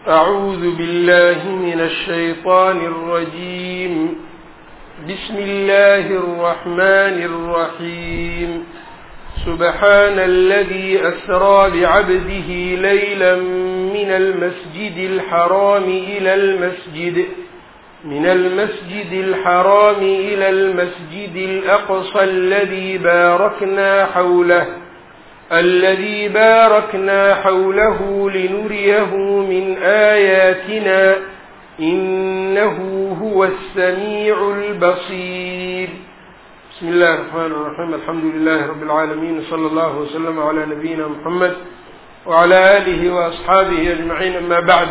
أعوذ بالله من الشيطان الرجيم. بسم الله الرحمن الرحيم. سبحان الذي أسرى بعبده ليلا من المسجد الحرام إلى المسجد الأقصى الذي باركنا حوله لنريه من آياتنا إنه هو السميع البصير. بسم الله الرحمن الرحيم. الحمد لله رب العالمين، صلى الله وسلم على نبينا محمد وعلى آله وأصحابه أجمعين. أما بعد،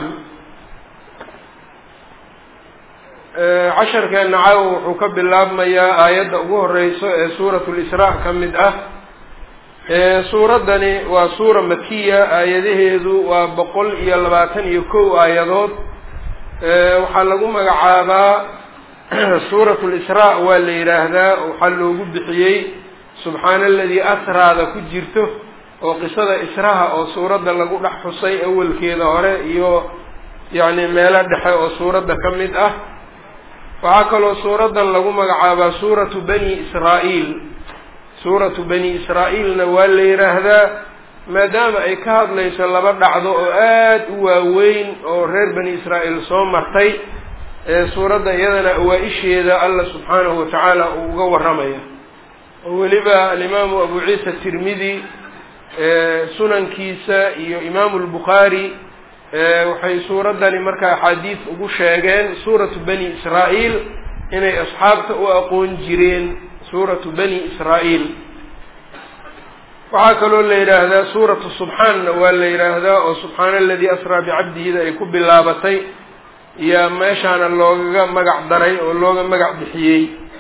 casharkeena caawa wuxuu ka bilaabmayaa aayadda ugu horeyso ee suuratu lisraa ka mid ah. suuraddani waa suura makiya, aayadaheedu waa 121 aayadood. waxaa lagu magacaabaa suuratu lisraa waa la yidhaahdaa. waxaa loogu bixiyey subxaana aladii asraada ku jirto oo qisada israha oo suuradda lagu dhex xusay awalkeeda hore iyo yacni meelo dhexe oo suuradda ka mid ah. waxaa kaloo suuraddan lagu magacaabaa suuratu bani israa'iil. suuratu bani israa'iilna waa la yidhaahdaa maadaama ay ka hadlayso laba dhacdo oo aad u waaweyn oo reer bani israa'iil soo martay. suuradda iyadana awaa-isheeda allah subxaanahu watacaala uu uga warramaya, oo weliba alimaamu abu ciisa tirmidi sunankiisa iyo imaamu lbukhaari waxay suuraddani marka axaadiis ugu sheegeen suuratu bani israa'iil inay asxaabta u aqoon jireen suuratu bani israa'iil. waxaa kaloo la yidhaahdaa suuratu subxaanna waa la yidhaahdaa, oo subxaana aladii asraa bicabdihida ay ku bilaabatay iyo meeshaana loogaga magac daray oo looga magac bixiyey.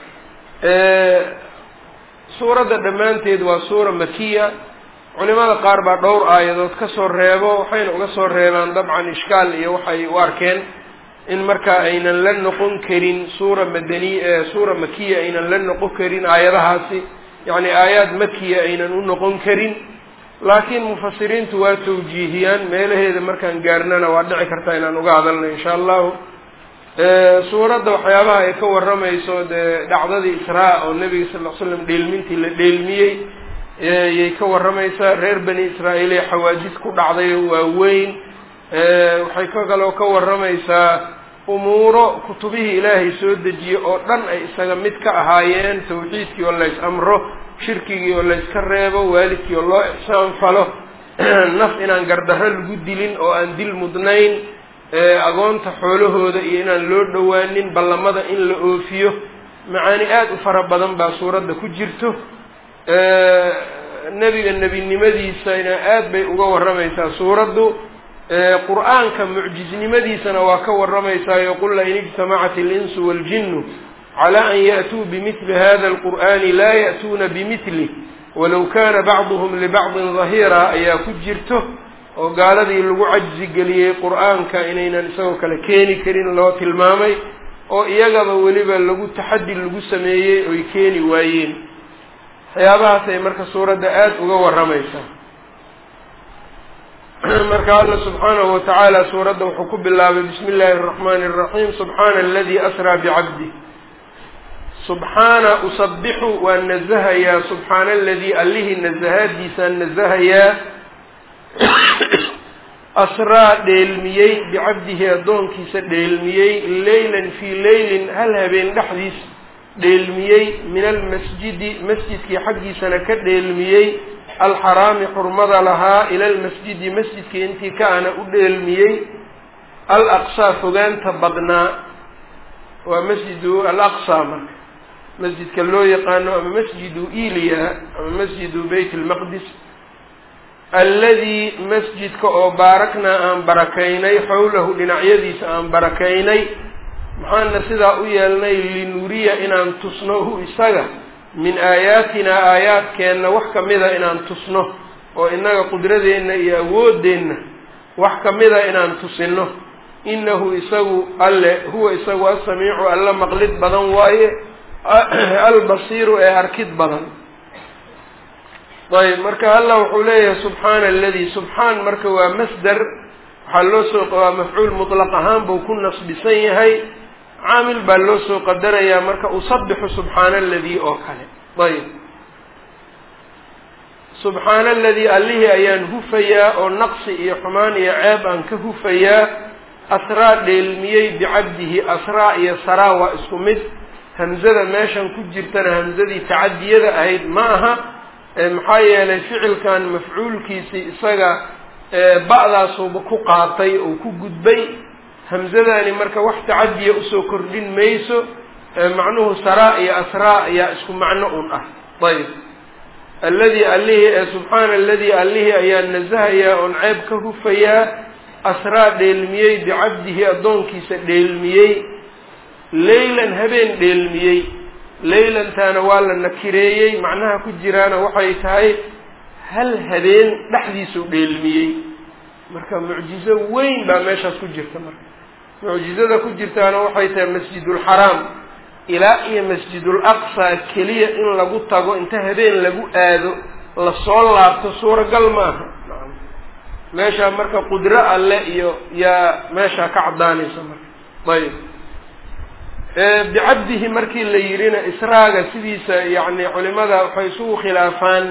suuradda dhammaanteed waa suura makiya. culimada qaar baa dhowr aayadood ka soo reebo, waxayna uga soo reebaan dabcan ishkaal iyo waxay u arkeen in markaa aynan la noqon karin suura makiya aynan la noqon karin aayadahaasi, yacni aayaad makiya aynan u noqon karin. laakiin mufasiriintu waa tawjiihiyaan, meelaheeda markaan gaarnana waa dhici kartaa inaan uga hadalno insha allahu. suuradda waxyaabaha ay ka warramayso dee dhacdadii israa oo nebiga sal ll ly slam dheelmintii la dheelmiyey yay ka warramaysaa. reer bani israa'iil ee xawaadis ku dhacday waaweyn. waxay kaloo ka warramaysaa umuuro kutubihii ilaahay soo dejiyey oo dhan ay isaga mid ka ahaayeen. tawxiidkii oo lays amro, shirkigii oo layska reebo, waalidkii oo loo ixsaan falo, naf inaan gardarro lagu dilin oo aan dil mudnayn, agoonta xoolahooda iyo inaan loo dhowaanin, ballamada in la oofiyo. macaani aada u fara badan baa suuradda ku jirto. nebiga nebinimadiisana aad bay uga warramaysaa suuraddu. qur-aanka mucjiznimadiisana waa ka warramaysaa. qul lain ijtamacat alinsu waaljinnu calaa an ya'tuu bimithli hada alqur'ani laa ya'tuuna bimithli walow kana bacduhum libacdin dahiira ayaa ku jirto, oo gaaladii lagu cajzi geliyey qur-aanka inaynan isagoo kale keeni karin loo tilmaamay, oo iyagaba weliba lagu taxaddi lagu sameeyey oy keeni waayeen. waxyaabahaasay marka suuradda aada uga warramaysaa. marka alla subxaanahu watacaala suuradda wuxuu ku bilaabay bismi illaahi araxmaani araxiim. subxaana aladii asraa bicabdih. subxaana usabixu waan nazahayaa, subxaana aladii allihii nazahaadiisaan nazahayaa, asraa dheelmiyey bicabdihi addoonkiisa dheelmiyey, leylan fii leylin hal habeen dhexdiis dheelmiyey, min almasjidi masjidkii xaggiisana ka dheelmiyey, alxaraami xurmada lahaa, ila almasjidi masjidkii intii kaana u dheelmiyey, alaqsaa fogaanta badnaa. waa masjidu alaqsaa marka masjidka loo yaqaano, ama masjidu iliya ama masjidu bayt almaqdis. alladii masjidka oo baaraknaa aan barakaynay, xowlahu dhinacyadiisa aan barakaynay. maxaana sidaa u yeelnay linuriya inaan tusno hu isaga min aayaatinaa aayaadkeenna wax kamida inaan tusno, oo inaga qudradeenna iyo awooddeenna wax kamida inaan tusino. inahu isagu alle huwa isagu asamiicu alla maqlid badan waaye, albasiiru ee arkid badan. ayb marka allah wuxuu leeyahay subxaana aladii, subxaan marka waa masder حلو سوق مفعول مطلقها بكون نصب سيهي عامل بلو سوق قدر يا مركا أصبح سبحان الذي أوكله طيب سبحان الذي أليه أيان هفيا أو نقص حمان عيب أن كهفيا أسرى للمية بعبده أسرى يسرى واسمد همزة ماشان كجرتنا همزة تعدي ذا أيد معها محايا للفعل كان مفعول كيسي إساقا بعض صوبكو قاطي أو كجدبي همزة ذا مركا واحد تعدي أسو كردين ميسو معنوه سرى يا أسرى يا اسكو معنى طيب الذي أليه سبحان الذي أليه أيان نزه يا أنعيب كهفيا أسرى ديلميي بعبده أدون كيس ديلميي ليلا هبين ديلميي ليلا تانوالا نكريي معناها كجرانا وحيتهاي هل هبين لحديث ديلميي مركا معجزة وين باماشا كجرتا مركا معجزة كجرتانا وحيتها مسجد الحرام إلى مسجد الأقصى كلية إن لقو تاقو انتهى بين لقو آذو لصولة تصورة قلماها ماشا مركا قدرة الله يا ماشا كعداني سمر طيب بعبده مركي اللي يرين إسراق سديسة يعني علماء حيثو خلافان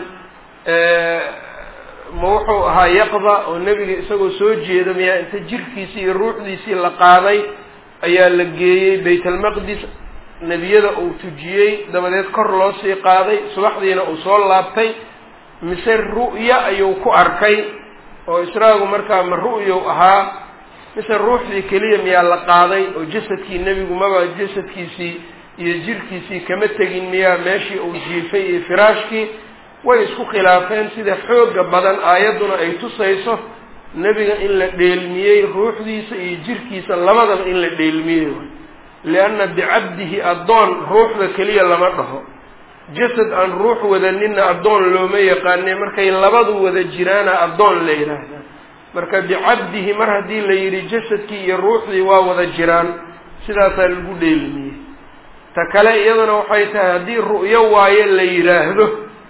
موحو ها يقضى والنبي يساقو سوجي إذا ميا انت جركيسي الروح ديسي لقاضي أيا لقيي بيت المقدس نبيذا أو تجيي دمديد كر لو سي قاضي صباحدينا أو سول لابتي مسير رؤيا أيو كو أركي أو إسراغو مركا من رؤيا أها مسير روح لي كلية ميا لقاضي أو جسدكي النبي مبا جسدكيسي يجيركيسي كمتقين ميا ماشي أو جيفي فراشكي ويسكو خلافين سيدة حوق بدن آيادنا أي تصيصه نبي إلا ديلميي روح ديسا يجيركيسا لماذا إلا ديلميي لأن بعبده الضون روح ذكلية لما رده جسد أن روح وذننا الضون لو ما يقاني مركا يلبضوا وذا جيرانا الضون ليلة مركا بعبده مرهدي ليري جسد كي الروح لوا وذا جيران سلاسة القديلمية تكلا إيضا وحيتها هذه الرؤية وايا ليراهده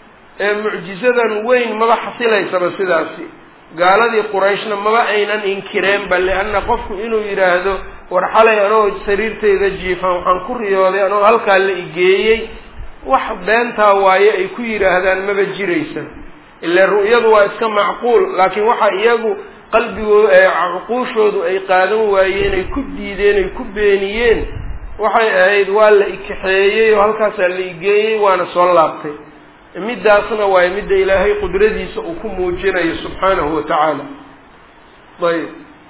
معجزة وين ما حصلها سبا سلاسي قال دي قريشنا ما أينا إنكرام بل لأن قفوا إنه يراهده warxalay anoo sariirtayda jiifan waxaan ku riyooday anoo halkaa la igeeyey wax beentaa waaye ay ku yidhaahdaan maba jiraysan ilaa ru'yadu waa iska macquul laakiin waxa iyagu qalbigooda cuquushoodu ay qaadan waayeen ay ku diideen ay ku beeniyeen waxay ahayd waa la ikixeeyey oo halkaasaa la igeeyey waana soo laabtay midaasna waaye midda ilaahay qudradiisa uu ku muujinayo subxaanahu watacaala ayb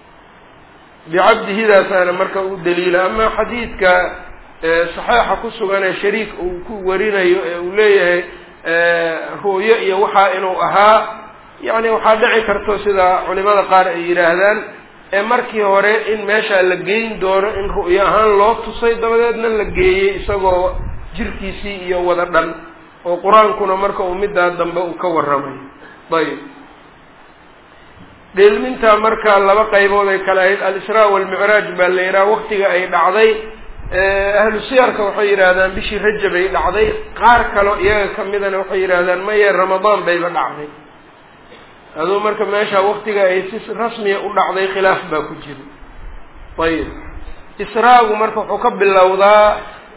بعبده ذا سانا مركا دليل أما حديثك صحيح كسوغانا شريك ورينا وليه رؤيا وحا إنو أها يعني وحا دعي كرتو سيدا علماء قارئ يراهدان markii hore in meesha la geyn doono in ru'yo ahaan loo tusay dabadeedna la geeyay isagoo jirkiisii iyo wada dhan oo quraankuna marka uu midda dambe uu ka waramay bayb dheelminta marka laba qaybood ay kala ahayd al-Israa wal Mi'raaj baa la yiraahdaa waqtiga ay dhacday ahlu siyarka waxay yiraahdaan bishii Rajab ay dhacday qaar kale iyaga kamidana waxay yiraahdaan maya Ramadaan bay la dhacday adoo marka meesha waqtiga ay si rasmi ah u dhacday khilaaf baa ku jira ayib Israagu marka wuxuu ka bilowdaa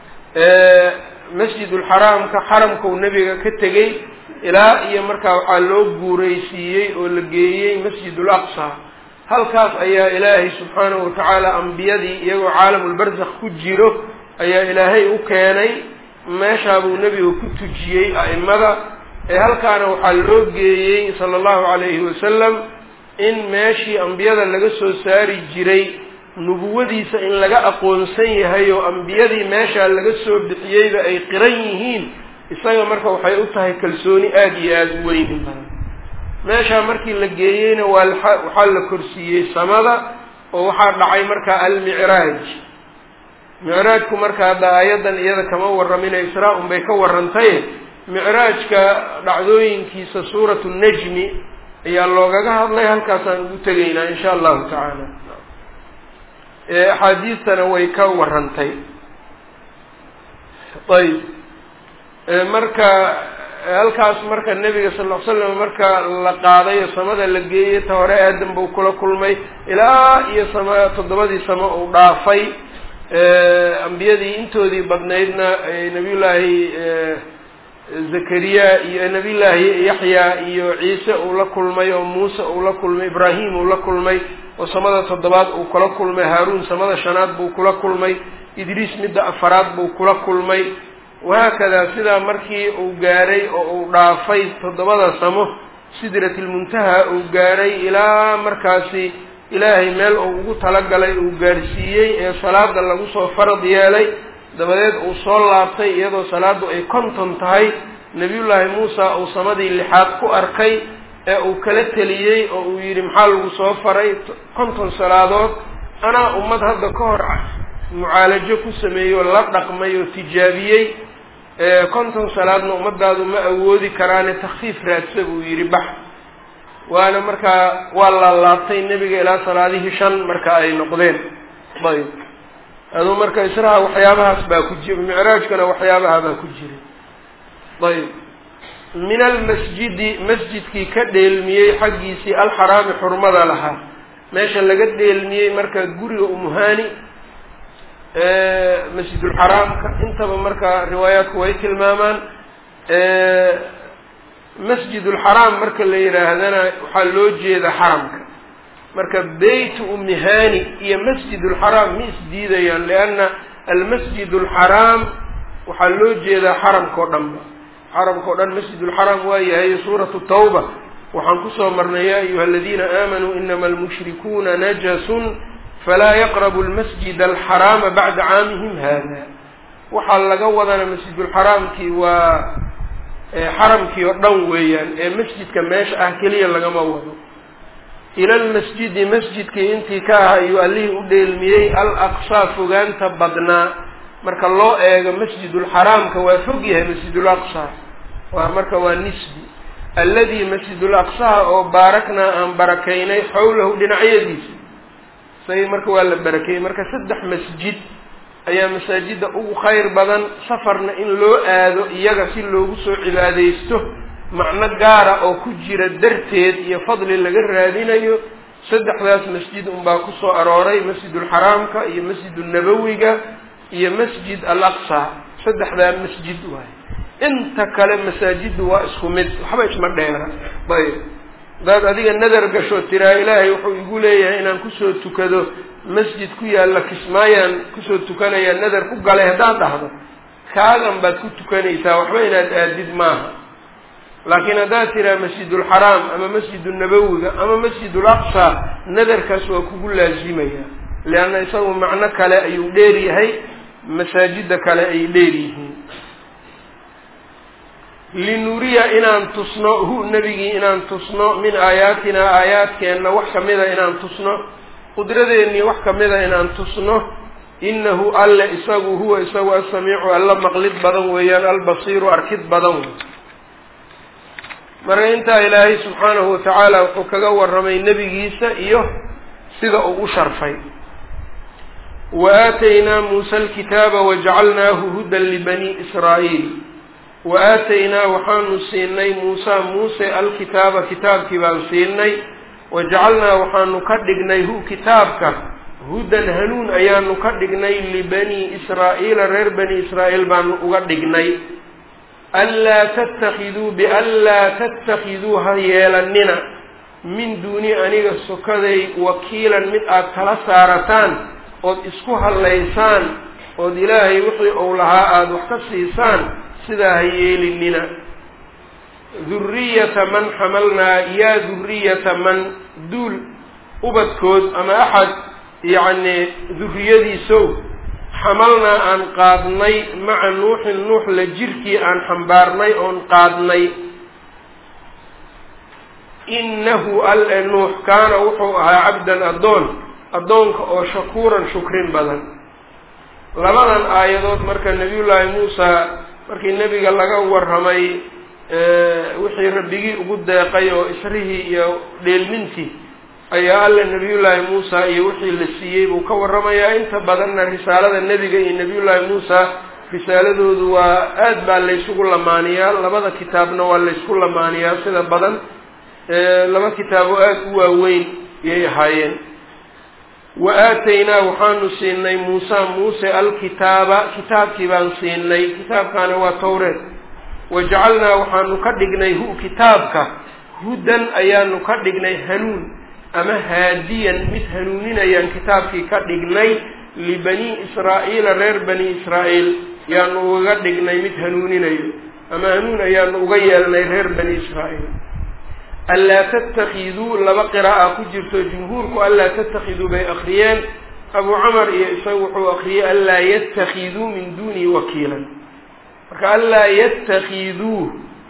Masjidul Haram ka xaramka nabiga ka tagay ilaa iyo marka waxa loo guureysiiyay oo la geeyay Masjidul Aqsa halkaas ayaa Ilaahay subhanahu wa ta'ala anbiyadii iyagoo caalamul barzakh ku jiro ayaa Ilaahay u keenay meesha buu nabigu ku tujiyay aimada halkaana waxa loo geeyay sallallahu alayhi wasallam in meeshii anbiyada laga soo saari jiray nubuwadiisa in laga aqoonsan yahay oo anbiyadii meesha laga soo bixiyayba ay qiran yihiin isaga marka waxay u tahay kalsooni aad iyo aad u weyn meesha markii la geeyayna waxa la korsiyay samada oo waxa dhacay marka al-Mi'raaj Mi'raajku marka aayadan iyada kama waraminay Israa bay ka warantay Mi'raajka dhacdooyinkiisa suuratu Najm ayaa loogaga hadlay halkaas aan ugu tagaynaa insha Allah ta'ala xadiisana way ka warantay ayb marka halkaas marka nebiga sal ll ly slam marka la qaaday oo samada la geeyey ta hore aadam buu kula kulmay ilaa iyo toddobadii samo uu dhaafay ambiyadii intoodii badnaydna nabiyullaahi zakariya iyo nabiyullaahi yaxya iyo ciise uu la kulmay oo muuse uu la kulmay ibraahim uu la kulmay oo samada toddobaad uu kula kulmay haaruun samada shanaad buu kula kulmay idriis midda afaraad buu kula kulmay wahaakadaa sidaa markii uu gaaray oo uu dhaafay toddobada samo sidratilmuntaha uu gaaray ilaa markaasi ilaahay meel uu ugu talagalay uu gaarsiiyey ee salaada lagu soo farad yeelay dabadeed uu soo laabtay iyadoo salaadu ay 50 tahay nabiyullaahi muusa uu samadii lixaad ku arkay ee uu kala teliyey oo uu yidhi maxaa lagu soo faray 50 salaadood anaa ummad hadda ka hor mucaalajo ku sameeyo la dhaqmay oo tijaabiyey 50 salaadna ummadaadu ma awoodi karaane takhfiif raadsa buu yidhi bax waana markaa waa la laabtay nebiga ilaa salaadihii 5 marka ay noqdeen ayb aduu marka israha waxyaabahaas baa ku jira micraajkana waxyaabaha baa ku jiray ayb min almasjidi masjidkii ka dheelmiyey xaggiisii alxaraami xurmada lahaa meesha laga dheelmiyey marka guriga umuhani masjidulxaraamka intaba marka riwaayaadku way tilmaamaan masjidulxaraam marka la yidhaahdana waxaa loo jeeda xaramka marka beyt umihani iyo masjidulxaraam ma isdiidayaan lianna almasjid alxaraam waxaa loo jeedaa xaramka o dhanba xaramka o dhan masjidulxaraam waa yahay suuratu tawba waxaan kusoo marnay ya ayuha aladiina aamanuu inama almushrikuuna najasun falaa yaqrabu almasjid alxaraama bacda caamihim hada waxaa laga wadana masjidulxaraamkii waa xaramkii oo dhan weeyaan ee masjidka meesha ah keliya lagama wado ila almasjidi masjidkii intii ka ah ayuu allihii u dheelmiyey al-aqsaa fogaanta badnaa marka loo eego masjidulxaraamka waa fog yahay masjidulaqsaa waa marka waa nisbi alladii masjidulaqsaa oo baaraknaa aan barakaynay xawlahu dhinacyadiisa say marka waa la barakeeyey marka 3 masjid ayaa masaajida ugu khayr badan safarna in loo aado iyaga si loogu soo cibaadaysto macno gaara oo ku jira darteed iyo fadli laga raadinayo 3daas masjid unbaa kusoo arooray masjidulxaraamka iyo masjidulnabawiga iyo masjid al-aqsa 3daa masjid waay inta kale masaajidu waa isku mid waxba isma dheera ayb daad adiga nadar gasho tiraa ilaahay wuxuu igu leeyahay inaan kusoo tukado masjid ku yaalla kismaayaan kusoo tukanaya nadar ku galay haddaad dhahdo kaagan baad ku tukanaysaa waxba inaad aadid maaha laakiin haddaad tiraa masjidulxaraam ama masjidulnabawiga ama masjidulaqsa nadarkaas waa kugu laazimaya lianna isagu macno kale ayuu dheer yahay masaajida kale ay dheer yihiin linuriya inaan tusno hu nebigii inaan tusno min aayaatina aayaadkeenna wax kamida inaan tusno qudradeennii wax kamida inaan tusno inahu alle isagu huwa isagu asamiicu alla maqlid badan weeyaan albasiiru arkid badan wey marka intaa ilaahay subxaanahu watacaala wuxuu kaga warramay nebigiisa iyo sida uu u sharfay wa aataynaa muusa alkitaaba wajacalnaahu hudan libani israa'iil wa aataynaa waxaanu siinay muuse alkitaaba kitaabkii baan siinay wajacalnaa waxaanu ka dhignay hu kitaabka hudan hanuun ayaanu ka dhignay libani israa'iila reer bani israa'iil baanu uga dhignay anlaa tattakiduu bianlaa tattakiduu ha yeelanina min duuni aniga sokaday wakiilan mid aad kala saarataan ood isku hallaysaan ood ilaahay wixii uu lahaa aada wax ka siisaan sidaa ha yeelinina duriyata man xamalnaa yaa duriyata man duul ubadkood ama axad yacni duriyadiisow xamalnaa aan qaadnay maca nuuxin nuux la jirkii aan xambaarnay oon qaadnay innahu alle nuux kaana wuxuu ahaa cabdan addoonka oo shakuuran shukrin badan labadan aayadood marka nebiyullaahi muusa markii nebiga laga warramay wixii rabbigii ugu deeqay oo isrihii iyo dheelmintii ayaa alle nebiyullaahi muusa iyo wixii la siiyey buu ka warramayaa inta badanna risaalada nebiga iyo nebiyullaahi muusa risaaladoodu waa aad baa laysugu lamaaniyaa labada kitaabna waa laysku lamaaniyaa sida badan laba kitaabo aad u waaweyn yay ahaayeen wa aataynaa waxaanu siinay muuse alkitaaba kitaabkii baan siinay kitaabkaana waa tawreed wajacalnaa waxaanu ka dhignay kitaabka hudan ayaanu ka dhignay hanuun ama haadiyan mid hanuuninayaan kitaabkii ka dhignay libani israa'iila reer bani israa'iil yaanu uga dhignay mid hanuuninayo ama hanuun ayaanu uga yeelnay reer bani israa'iil anlaa tattakiduu laba qiraa'a ku jirto jumhuurku anlaa tattakiduu bay akriyeen abu camar iyo isaga wuxuu akriyey anlaa yatakiduu min duunii wakiilan marka anlaa yatakiduu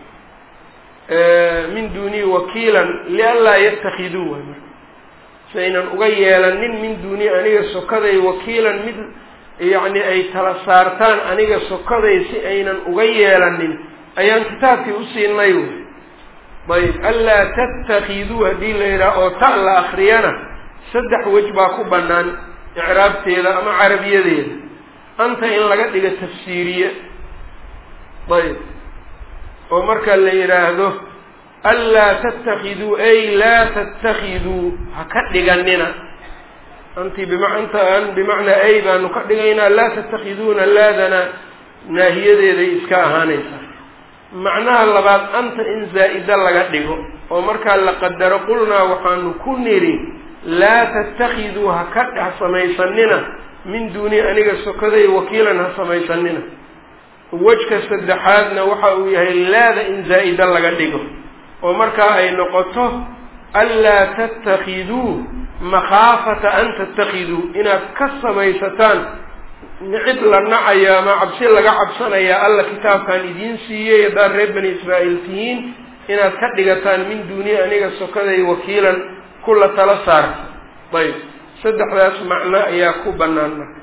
min duunii wakiilan lianlaa yatakiduu saynan uga yeelanin min duuni aniga sokaday wakiilan mid yacni ay tala saartaan aniga sokaday si aynan uga yeelanin ayaan kitaabkii u siinay ayb anlaa tattakiduu haddii la yidhaha oo ta la akriyana saddex wej baa ku bannaan icraabteeda ama carabiyadeeda anta in laga dhigo tafsiiriye ayb oo marka la yidhaahdo anlaa tattakiduu ay laa tattakiduu ha ka dhiganina anti bimacnaa ay baanu ka dhigaynaa laa tattakiduuna laadana naahiyadeeday iska ahaanaysaa macnaha labaad anta in zaa'ida laga dhigo oo markaa la qadaro qulnaa waxaanu ku nidhi laa tattakiduu ha samaysanina min duuni aniga sokaday wakiilan ha samaysanina wejka saddexaadna waxa uu yahay laada in zaa'ida laga dhigo oo markaa ay noqoto anlaa tattakiduu makhaafata an tattakiduu inaad ka samaysataan cid la nacayo ama cabsi laga cabsanayaa alla kitaabkaan idiin siiyey haddaad reer bani israa'iil tihiin inaad ka dhigataan min duuni aniga sokaday wakiilan kula tala saarta ayb saddexdaas macno ayaa ku bannaan marka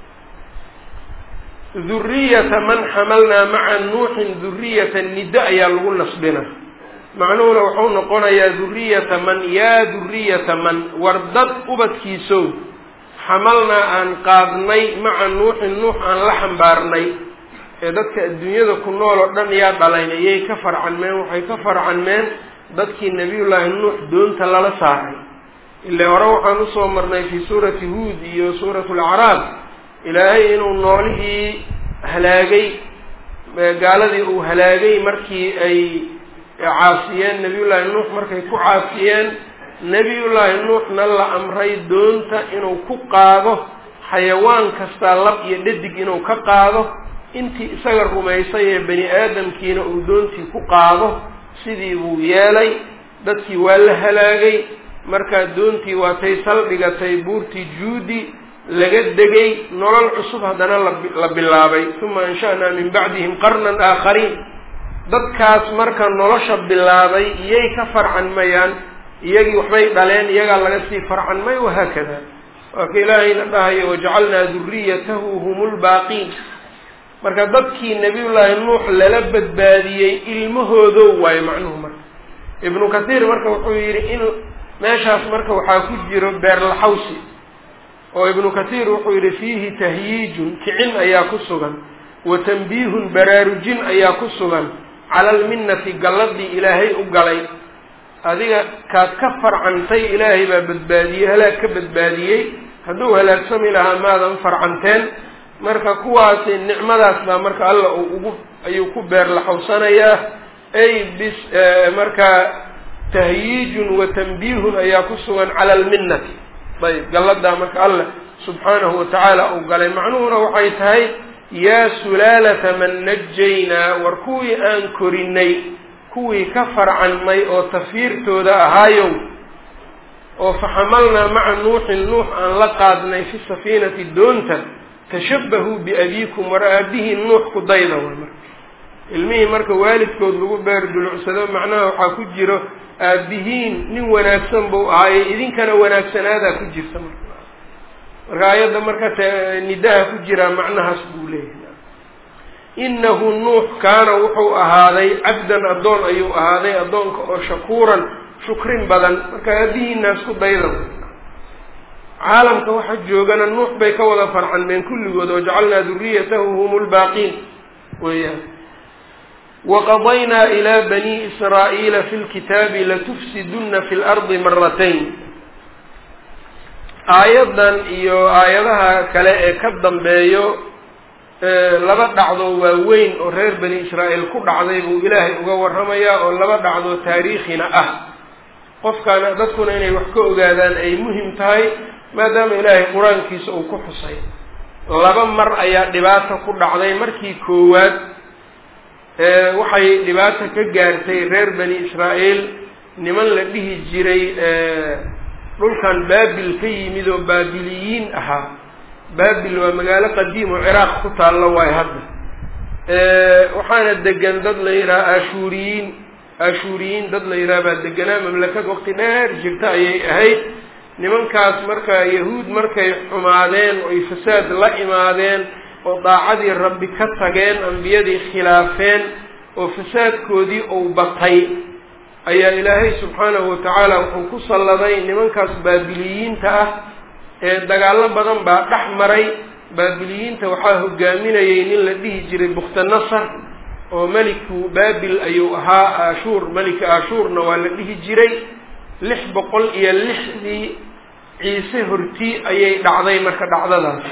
duriyata man xamalnaa maca nuuxin duriyata nida ayaa lagu nasbina macnuhuna wuxuu noqonayaa duriyata man yaa duriyata man war dad ubadkiisow xamalnaa aan qaadnay maca nuuxin nuux aan la xambaarnay ee dadka adduunyada ku nool oo dhan yaa dhalayna iyay ka farcanmeen waxay ka farcanmeen dadkii nabiyullaahi nuux doonta lala saaray ilaa hore waxaan usoo marnay fii suurati huud iyo suuratu lacraab ilaahay inuu noolihii halaagay gaaladii uu halaagay markii ay caasiyeen nabiyullaahi nuux markay ku caasiyeen nebiyullaahi nuuxna la amray doonta inuu ku qaado xayawaan kastaa lab iyo dhadig inuu ka qaado intii isaga rumaysay ee bani aadamkiina uu doontii ku qaado sidii buu yeelay dadkii waa la halaagay markaa doontii waatay saldhigatay buurtii juudi laga degay nolol cusub haddana la bilaabay uma ansha'naa min bacdihim qarnan aakhariin dadkaas marka nolosha bilaabay iyay ka farcanmayaan iyagii waxbay dhaleen iyagaa laga sii farcanmay wahaakada waa ka ilaahayna dhahayo wajacalnaa duriyatahu hum lbaaqiin marka dadkii nabiyullaahi nuux lala badbaadiyey ilmahoodo waayo macnuhu marka ibnu kathiir marka wuxuu yidhi in meeshaas marka waxaa ku jiro beerlaxawsi oo ibnu kathiir wuxuu yidhi fiihi tahyiijun kicin ayaa ku sugan wa tanbiihun baraarujin ayaa ku sugan cala alminnati galladii ilaahay u galay adiga kaad ka farcantay ilaahay baa badbaadiyey halaag ka badbaadiyey hadduu halaagsami lahaa maadan farcanteen marka kuwaasi nicmadaas baa marka alla ayuu ku beerlaxawsanayaa ay bis markaa tahyiijun wa tanbiihun ayaa ku sugan cala alminnati ayb galladaa marka alla subxaanahu watacaala uu galay macnuhuna waxay tahay yaa sulaalata man najaynaa war kuwii aan korinay kuwii ka farcanmay oo tafiirtooda ahaayow oo faxamalnaa maca nuuxin nuux aan la qaadnay fi safiinati doonta tashabbahuu biabiikum war aabihii nuux ku dayda way marka ilmihii marka waalidkood lagu beer dulucsado macnaha waxaa ku jiro aabihiin nin wanaagsan buu ahaaye idinkana wanaagsanaadaa ku jirta marka aayadda marka nidaha ku jiraa macnahaas buu leeyahay inahu nuux kaana wuxuu ahaaday cabdan addoon ayuu ahaaday addoonka oo shakuuran shukrin badan marka aabihiinaas ku dayda caalamka waxa joogana nuux bay ka wada farcanmeen kulligood wajacalnaa duriyatahu hum lbaaqiin weeyaan waqadaynaa ilaa bani israa'iila fi lkitaabi latufsiduna fi lardi maratayn. aayaddan iyo aayadaha kale ee ka dambeeyo laba dhacdo waaweyn oo reer bani israa'iil ku dhacday buu ilaahay uga warramayaa oo laba dhacdo taariikhina ah. qofkaana dadkuna inay wax ka ogaadaan ay muhim tahay maadaama ilaahay qur-aankiisa uu ku xusay. laba mar ayaa dhibaato ku dhacday. markii koowaad waxay dhibaato ka gaartay reer bani israa'iil niman la dhihi jiray dhulkan baabil ka yimid oo baabiliyiin ahaa. baabil waa magaalo qadiim oo ciraaq ku taallo waayo hadda. waxaana degan dad la yidhaha ashuuriyiin dad la yidhaha baa deganaa. mamlakad waqti dheer jirta ayay ahayd. nimankaas marka yahuud markay xumaadeen oo ay fasaad la imaadeen oo daacadii rabbi ka tageen ambiyadii khilaafeen oo fasaadkoodii uu batay ayaa ilaahay subxaanahu watacaala wuxuu ku salladay nimankaas baabiliyiinta ah. dagaallo badan baa dhex maray. baabiliyiinta waxaa hogaaminayay nin la dhihi jiray bukhtanasar oo meliku baabil ayuu ahaa. ashuur melika ashuurna waa la dhihi jiray. 606 ciise hortii ayay dhacday. marka dhacdadaas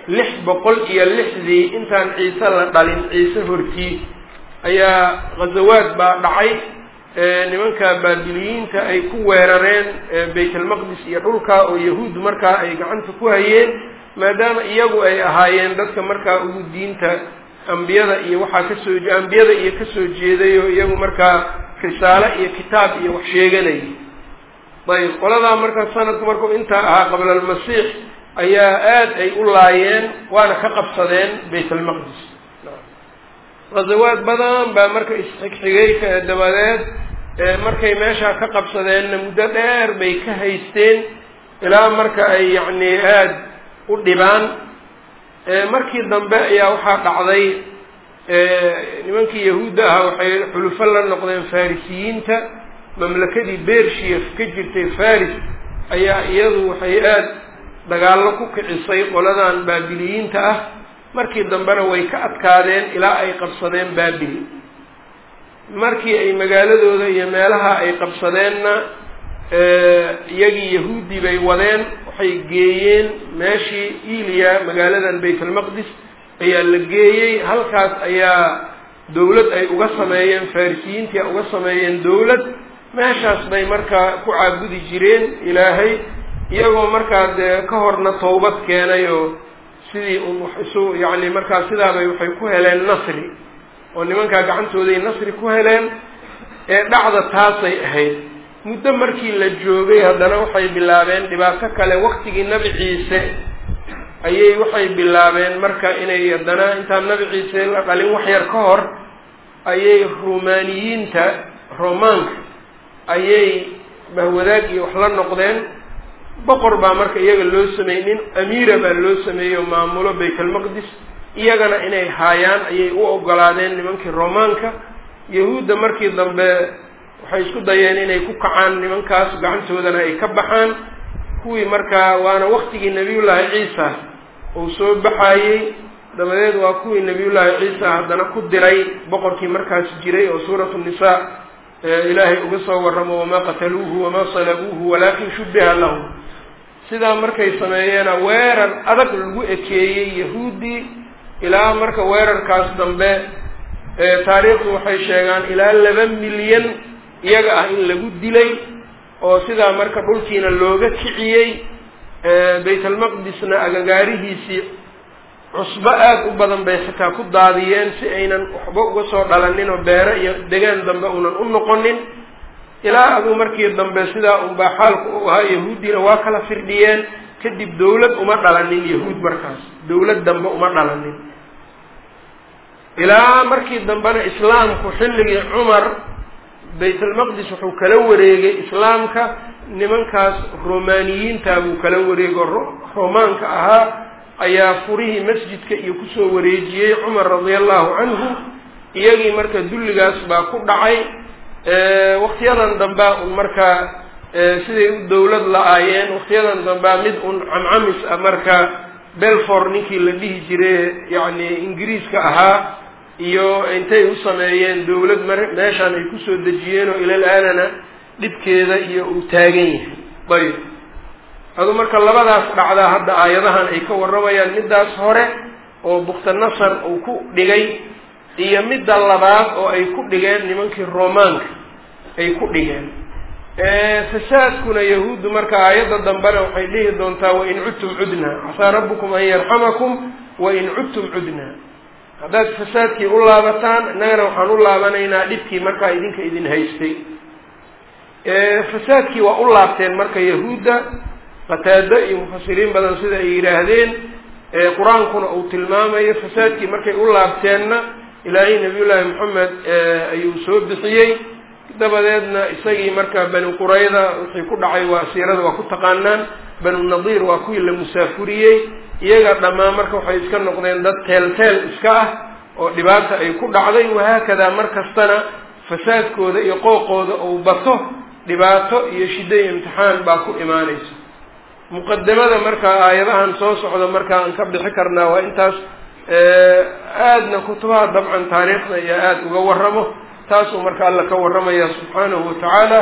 606 intaan ciise la dhalin ciise hortii ayaa ghazawaad baa dhacay. nimanka baabiliyiinta ay ku weerareen baytalmaqdis iyo dhulkaa oo yahuud markaa ay gacanta ku hayeen maadaama iyagu ay ahaayeen dadka markaa ugu diinta ambiyada iyo waxaa kasoo ambiyada iyo kasoo jeeday oo iyagu markaa risaale iyo kitaab iyo wax sheeganayay. ayb qoladaa marka sanadku markuu intaa ahaa qabla almasiix ayaa aad ay u laayeen waana ka qabsadeen baytalmaqdis. ghazawaad badan baa marka isxigxigay dabadeed markay meeshaa ka qabsadeenna muddo dheer bay ka haysteen ilaa marka ay yacni aada u dhibaan. markii dambe ayaa waxaa dhacday nimankii yahuudda ahaa waxay xulufo la noqdeen farisiyiinta. mamlakadii bershiya ka jirtay faris ayaa iyadu waxay aada dagaallo ku kicisay qoladan baabiliyiinta ah. markii dambena way ka adkaadeen ilaa ay qabsadeen baabil. markii ay magaaladooda iyo meelaha ay qabsadeenna iyagii yahuudi bay wadeen. waxay geeyeen meeshii iliya magaaladan baytalmaqdis ayaa la geeyey. halkaas ayaa dawlad ay uga sameeyeen farisiyiintii uga sameeyeen dawlad. meeshaas bay markaa ku caabudi jireen ilaahay iyagoo markaa dee ka horna tawbad keenay oo sidii un wax isu yacni markaa sidaabay waxay ku heleen nasri oo nimankaa gacantooday nasri ku heleen. dhacda taasay ahayd. muddo markii la joogay haddana waxay bilaabeen dhibaato kale. waqtigii nabi ciise ayay waxay bilaabeen marka inay haddana intaan nabi ciise la dhalin wax yar ka hor ayay rumaaniyiinta romaanka ayay bahwadaag iyo wax la noqdeen. boqor baa marka iyaga loo sameeyey. nin amiira baa loo sameeyo maamulo baytalmaqdis. iyagana inay haayaan ayay u ogolaadeen nimankii romaanka. yahuudda markii dambe waxay isku dayeen inay ku kacaan nimankaas gacantoodana ay ka baxaan. kuwii markaa waana waqtigii nabiyullaahi ciisa uu soo baxayey. dabadeed waa kuwii nabiyullaahi ciisa haddana ku diray boqorkii markaas jiray oo suuratu nisaa ilaahay uga soo warramo wamaa qataluuhu wamaa salabuuhu walaakin shubbiha lahum. sidaa markay sameeyeena weerar adag lagu ekeeyey yahuuddii ilaa marka weerarkaas dambe taariikhdu waxay sheegaan ilaa 2 milyan iyaga ah in lagu dilay oo sidaa marka dhulkiina looga kiciyey. baytalmaqdisna agagaarihiisii cusbo aada u badan bay xitaa ku daadiyeen si aynan waxba uga soo dhalanin oo beere iyo degaan dambe unan u noqonin. ilaa aduu markii dambe sidaa unbaa xaalku u ahaa. yahuuddina waa kala firdhiyeen. kadib dawlad uma dhalanin yahuud. markaas dawlad dambe uma dhalanin ilaa markii dambena islaamku xilligii cumar baytalmaqdis wuxuu kala wareegay islaamka. nimankaas romaaniyiinta buu kala wareego romaanka ahaa ayaa furihii masjidka iyo kusoo wareejiyey cumar radiallahu canhu. iyagii marka dulligaas baa ku dhacay. waqtiyadan dambea un markaa siday u dawlad la-aayeen waqtiyadan dambaa mid un camcamis ah marka belfor ninkii la dhihi jiray yacni ingiriiska ahaa iyo intay u sameeyeen dawlad meeshaan ay kusoo dejiyeen oo ilal aanana dhibkeeda iyo uu taagan yahay. ayb adu marka labadaas dhacdaa hadda aayadahan ay ka warramayaan, middaas hore oo buktanasar uu ku dhigay iyo midda labaad oo ay ku dhigeen nimankii romaanka ay ku dhigeen. fasaadkuna yahuuddu marka aayadda dambena waxay dhihi doontaa wain cudtum cudnaa casaa rabbukum an yarxamakum wain cudtum cudnaa, haddaad fasaadkii u laabataan innagana waxaan u laabanaynaa dhibkii markaa idinka idin haystay. fasaadkii waa u laabteen marka yahuudda, qataado iyo mufasiriin badan sida ay yidhaahdeen, qur-aankuna uu tilmaamayo fasaadkii markay u laabteenna ilaahay nabiyullaahi maxamed ayuu soo bixiyey. dabadeedna isagii marka banu qurayda wixii ku dhacay waa siirada waa ku taqaanaan, banu nadiir waa kuwii la musaafuriyey, iyaga dhammaan marka waxay iska noqdeen dad teel iska ah oo dhibaata ay ku dhacday. wahaakadaa mar kastana fasaadkooda iyo qooqooda uu bato dhibaato iyo shiddo iyo imtixaan baa ku imaanaysa. muqadamada marka aayadahan soo socda marka aan ka bixi karnaa waa intaas. aadna kutubaha dabcan taariikhda iyo aada uga warramo, taasuu marka alla ka warramaya subxaanahu watacaala.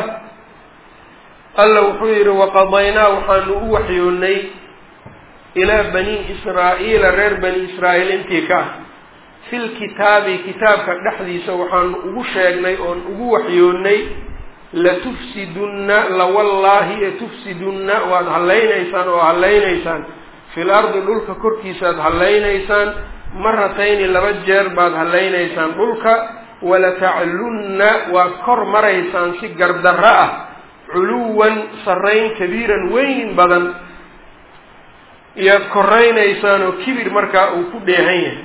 alla wuxuu yidhi waqadaynaa waxaanu u waxyoonnay ilaa bani israa'iila reer bani israa'iil intii ka ah fil kitaabi kitaabka dhexdiisa waxaanu ugu sheegnay oon ugu waxyoonnay latufsidunna lawallaahi tufsidunna waad hallaynaysaan oo hallaynaysaan fil ardi dhulka korkiisaad hallaynaysaan maratayni 2 jeer baad hallaynaysaan dhulka walataclunna waad kor maraysaan si gardarro ah culuwan sarrayn kabiiran weynin badan iyaad koraynaysaan oo kibir markaa uu ku dheehan yahay.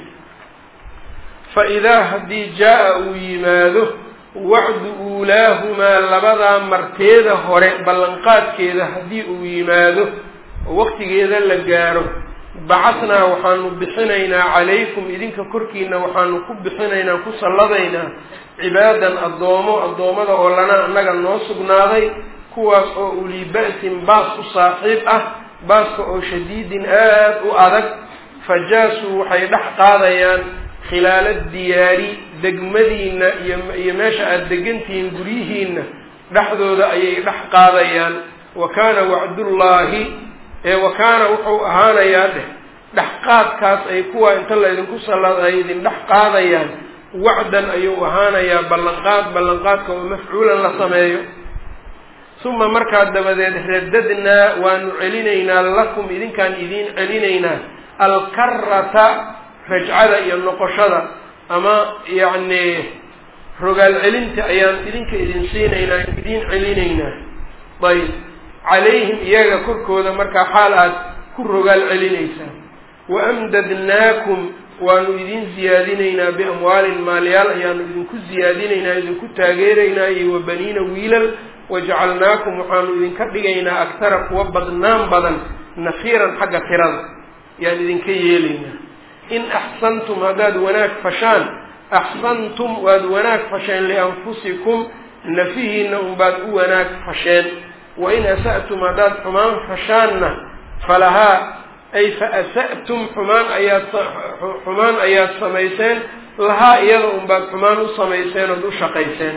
fa idaa haddii jaa-a uu yimaado wacdu uulaahumaa labadaa marteeda hore ballanqaadkeeda haddii uu yimaado oo waqtigeeda la gaaro bacatnaa waxaanu bixinaynaa calaykum idinka korkiina waxaanu ku bixinaynaa ku salladaynaa cibaadan addoommada oo lana annaga noo sugnaaday, kuwaas oo ulii ba'sin baas u saaxiib ah, baaska oo shadiidin aad u adag. fajaasuu waxay dhex qaadayaan khilaala diyaari degmadiina iyo meesha aada degantihiin guryihiina dhexdooda ayay dhex qaadayaan. wa kaana wacdullaahi wa kaana wuxuu ahaanayaa dhexqaadkaas ay kuwa inta laydinku sallad ay idin dhex qaadayaan wacdan ayuu ahaanayaa ballanqaadka oo mafcuulan la sameeyo. uma markaa dabadeed radadnaa waanu celinaynaa lakum idinkaan idiin celinaynaa alkarata rajcada iyo noqoshada ama yacni rogaal celinta ayaan idinka idin siinaynaa idiin celinaynaa. ayb calayhim iyaga korkooda markaa xaal aad ku rogaal celinaysaan. waamdadnaakum waanu idin ziyaadinaynaa biamwaalin maalyaal ayaanu idinku ziyaadinaynaa idinku taageeraynaa iyo wabaniina wiilal wajacalnaakum waxaanu idinka dhigaynaa aktara kuwa badnaan badan nafiiran xagga tirada yaan idinka yeelaynaa. in axsantum haddaad wanaag fashaan axsantum waad wanaag fasheen lianfusikum nafihiina unbaad u wanaag fasheen. wain asa'tum haddaad xumaan fashaanna falahaa ay fa asa'tum xumaan ayaad samayseen lahaa iyada unbaad xumaan u samayseen ood u shaqayseen.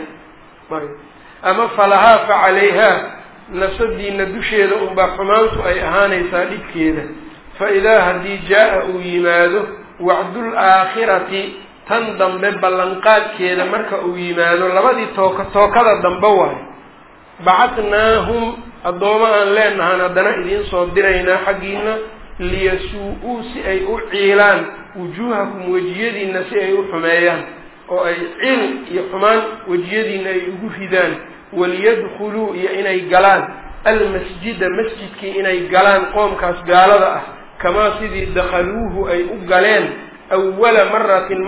ama falahaa fa calayhaa nafsadiina dusheeda unbaa xumaantu ay ahaanaysaa dhibkeeda. fa idaa haddii jaa-a uu yimaado wacdul aakhirati tan dambe ballanqaadkeeda marka uu yimaado labadii tookada dambe waayo bacatnaahum addooma aan leenahaan haddana idiin soo diraynaa xaggiina liyasuu-uu si ay u ciilaan wujuuhakum wejiyadiina si ay u xumeeyaan oo ay ciil iyo xumaan wejiyadiina ay ugu ridaan. waliyadkhuluu iyo inay galaan almasjida masjidkii inay galaan qoomkaas gaalada ah kamaa sidii dakhaluuhu ay u galeen awala maratin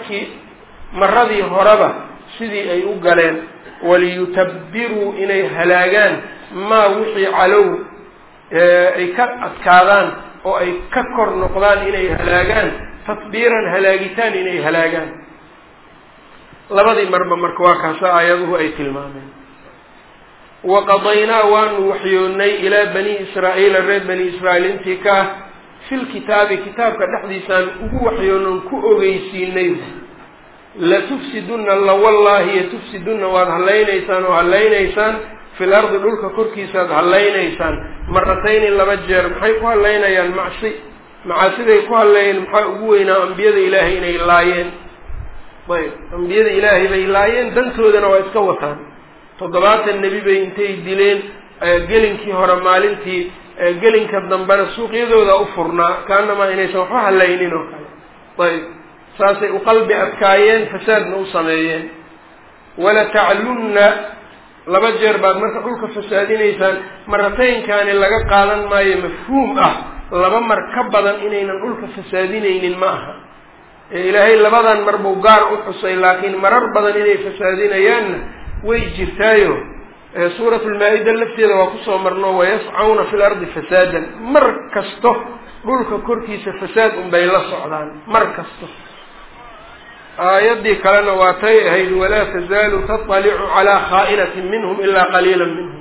maradii horeba sidii ay u galeen. waliyutabbiruu inay halaagaan maa wixii calow ay ka adkaadaan oo ay ka kor noqdaan inay halaagaan tatbiiran halaagitaan inay halaagaan. labadii marba marka waa kaasa aayaduhu ay tilmaameen. waqadaynaa waanu waxyoonnay ilaa bani israa'iila reer bani israa'iil intii ka ah filkitaabi kitaabka dhexdiisaan ugu waxyoonon ku ogeysiinay latufsidunna lawallaahi yatufsidunna waad hallaynaysaan oo hallaynaysaan fil ardi dhulka korkiisaad hallaynaysaan maratayni 2 jeer. maxay ku hallaynayaan? macaasiday ku halleeyeen maxaa ugu weynaa ambiyada ilaahay inay laayeen. ayb ambiyada ilaahay bay laayeen, dantoodana waa iska wataan. 70 nebi bay intay dileen gelinkii hore maalintii, gelinka dambena suuqyadooda u furnaa kaanamaa inaysan waxba hallaynin oo kale. ayb saasay u qalbi adkaayeen, fasaadna u sameeyeen. wala taclunna 2 jeer baad marka dhulka fasaadinaysaan. marataynkaani laga qaadan maayo mafhuum ah 2 mar ka badan inaynan dhulka fasaadinaynin ma aha. ilaahay 2dan mar buu gaar u xusay, laakiin marar badan inay fasaadinayaanna way jirtaayo. suuratu lmaa-ida lafteeda waa kusoo marno wayascawna fil ardi fasaadan. mar kasto dhulka korkiisa fasaad unbay la socdaan, mar kasto. aayaddii kalena waa tay ahayd walaa tazaalu taطalicu calaa khaa'inatin minhum ilaa qaliila minhum.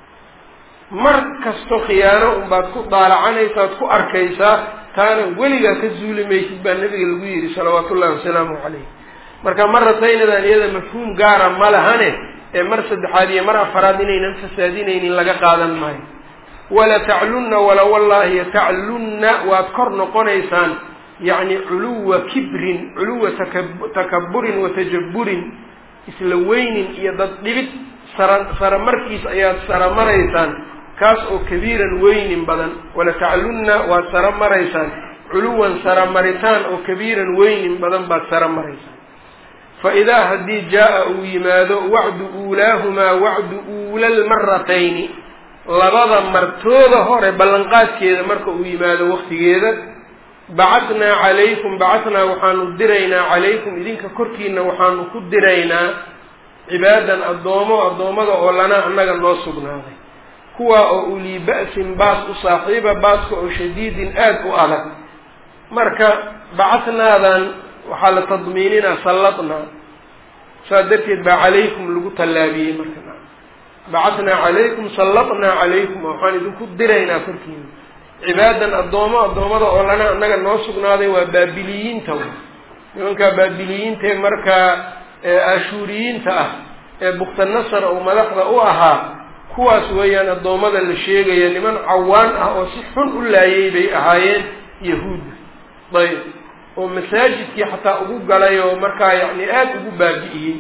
mar kasto khiyaano unbaad ku daalacanaysaa, ad ku arkaysaa, taana weligaa ka zuuli maysid baa nabiga lagu yidhi salawaatu ullahi wasalaamu calayh. marka marataynadan iyada mafhuum gaara ma lahane, ee mar 3aad iyo mar 4aad inaynan fasaadinaynin laga qaadan maayo. wala taclunna wala wallaahi taclunna waad kor noqonaysaan, yacni culuwa kibrin, culuwa takaburin wa tajaburin, isla weynin iyo dad dhibid sara markiis ayaad sara maraysaan, kaas oo kabiiran weynin badan. wala taclunna waad sara maraysaan, culuwan sara maritaan oo kabiiran weynin badan baad sara maraysaan. faidaa haddii jaa-a uu yimaado wacdu uulaahumaa wacdu uula lmaratayni, 2 martooda hore ballanqaadkeeda marka uu yimaado waqtigeeda, bacatnaa calaykum, bacatnaa waxaanu diraynaa calaykum idinka korkiina waxaanu ku diraynaa cibaadan addoommada oo lanaa annaga noo sugnaaday, kuwaa oo ulii ba'sin baas u saaxiiba, baaska oo shadiidin aad u adag. marka bacatnaadan waxaa la tadmiininaa salladnaa, saa darteed baa calaykum lagu tallaabiyey. marka bacatnaa calaykum salladnaa calaykum, waxaan idinku diraynaa korkiina cibaadan addoommada oo lana annaga noo sugnaaday. waa baabiliyiinta, nimankaa baabiliyiintae markaa ashuuriyiinta ah ee buktanasar oo madaxda u ahaa, kuwaas weeyaan addoommada la sheegaya. niman cawaan ah oo si xun u laayay bay ahaayeen yahuudda. ayb oo masaajidkii xataa ugu galay oo markaa yacni aada ugu baabi'iyey.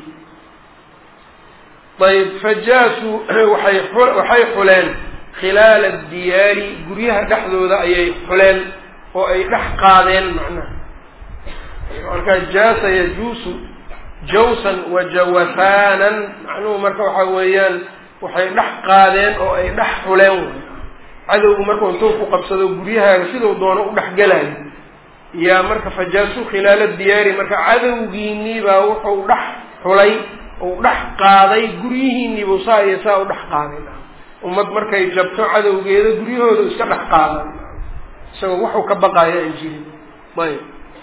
ayb fajaasuu waxay xuleen khilaala diyaari, guryaha dhexdooda ayay xuleen oo ay dhex qaadeen. macnaha markaa jaasa yajuusu jawsan wa jawasaanan, macnuhu marka waxaa weeyaan waxay dhex qaadeen oo ay dhex xuleen. cadowgu markuu intuu ku qabsado guryahaaga siduu doono u dhex galayo yaa marka fajaasuu khilaala diyaari, marka cadowgiinii baa wuxuu dhex xulay ou dhex qaaday guryihiiniibuu saa iyo saa u dhex qaaday. ummad markay jabto cadowgeeda guryahooda iska dhex qaadan, isagoo waxuu ka baqayo aan jirin. ayb